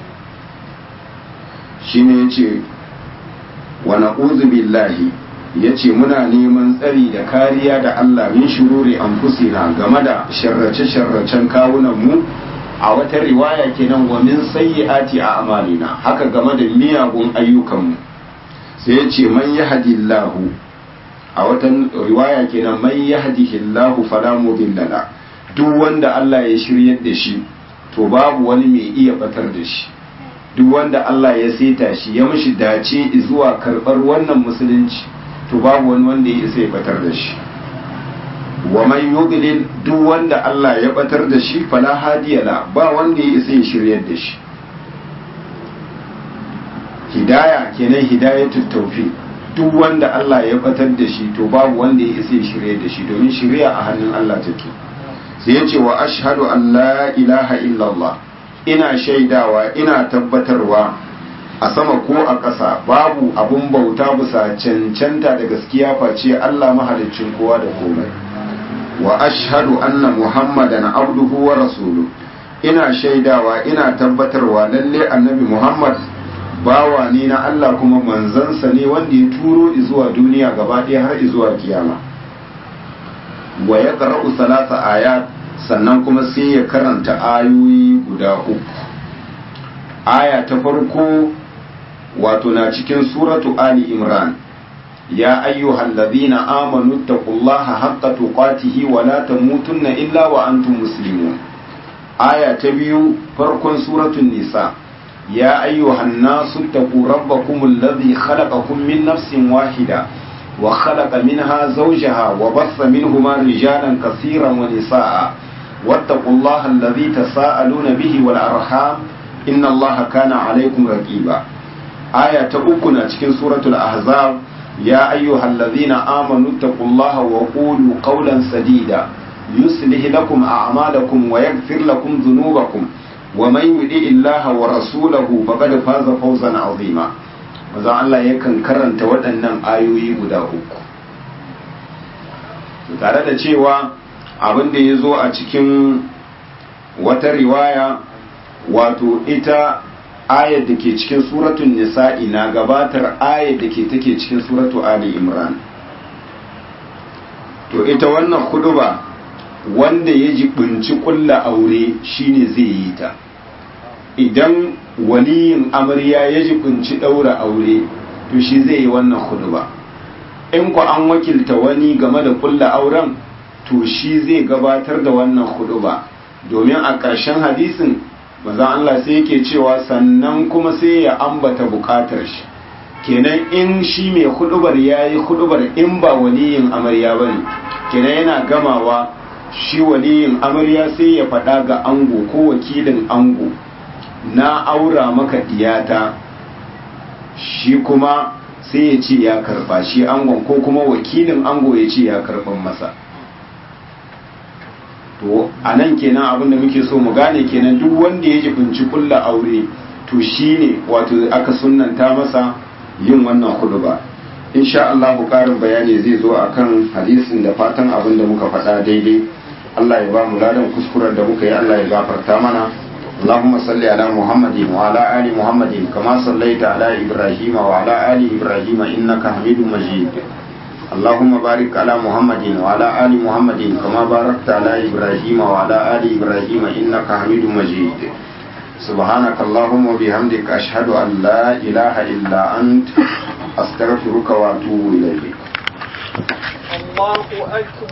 A: shine yace wa na'udhu billahi, yace muna neman tsari da kariya da Allah min shururi anfusina, game da sharrace-sharracen kawunan mu, a wata riwaya kenan wa min sayyiati a'malina, haka game da miyagun ayyukan mu. sai yace man yahdillahu, a wata riwaya kenan man yahdihillahu fala mudilla la, duk wanda Allah ya shiryar da shi to babu wani mai iya batar da shi. duk wanda Allah ya saita shi ya mishi dace zuwa karbar wannan musulunci to babu wani wanda ya isa ya batar da shi. wa man yudlil, duk wanda Allah ya batar da shi fala hadiya la, ba wanda ya isa ya shiryar da shi. hidaya kenan hidayatul tawfiq, duk wanda Allah ya batar da shi to babu wanda ya isa ya shirye da shi, domin shiriya a hannun Allah take. sai yace wa ashhadu an la ilaha illallah, ina shaidawa ina tabbatarwa a sama ko a ƙasa babu abun bauta bisa cancanta da gaskiya face Allah mahaliccin kowa da komai. wa ashhadu anna muhammadan abduhu wa rasuluhu, ina shaidawa ina tabbatarwa lalle annabi Muhammad bawa ne na Allah kuma manzansa ne wanda ya turo zuwa duniya gaba ɗaya har zuwa kiyama. wa ya qara'u salasa ayat, sannan kuma sai ya karanta ayoyi guda uku. aya ta farko wato na cikin suratu Ali Imran, ya ayyuhal ladhina amanu taqullaha haqqa tuqatihi wa la tamutunna illa wa antum muslimun. aya ta biyu farkon suratul Nisa, يا أيها الناس اتقوا ربكم الذي خلقكم من نفس واحدة وخلق منها زوجها وبث منهما رجالا كثيرا ونساء واتقوا الله الذي تساءلون به والأرحام إن الله كان عليكم رقيبا. آية أخرى في سورة الأحزاب، يا أيها الذين آمنوا اتقوا الله وقولوا قولا سديدا يصلح لكم أعمالكم ويغفر لكم ذنوبكم ومن يطع الله ورسوله فقد فاز فوزا عظيما. maza Allah yakan karanta waɗannan ayoyi guda uku, tare da cewa abin da ya zo a cikin wata riwaya, wato ita ayar da ke cikin suratun nisa'i na gabatar ayar da take cikin suratu Ali Imran. to ita wannan huduba wanda ya jibinci kulla aure shine zai yi ta. idan waliyin amarya ya jibinci daura aure to shi zai yi wannan huduba. in ku an wakilta wani game da kulla auren to shi zai gabatar da wannan huduba, domin a ƙarshen hadisin manzon Allah sai yake cewa sannan kuma sai ya ambata bukatar shi. kenan in shi mai hudubar yayi hudubar in ba waliyin amarya bane, kenan yana gamawa shi waliyin amarya sai ya faɗa ga ango ko wakilin ango, na aura maka diyata, shi kuma sai ya ce ya karba, shi angon ko kuma wakilin ango ya ce ya karban masa. to a nan kenan abin da muke so mu gane kenan duk wanda ya jibinci kulla aure to shi ne wato aka sunnanta masa yin wannan huduba. insha Allah ƙarin bayani zai zo akan hadisin, da fatan abin da muka faɗa daidai Allah ya ba mu ladan kuskuren da muka yi Allah ya gafarta mana. اللهم صل على محمد وعلى آل محمد كما صليت على إبراهيم وعلى آل إبراهيم إنك حميد مجيد. اللهم بارك على محمد وعلى آل محمد كما باركت على إبراهيم وعلى آل إبراهيم إنك حميد مجيد. سبحانك اللهم وبحمدك أشهد أن لا إله إلا أنت أستغفرك وأتوب إليك.
C: الله أكبر.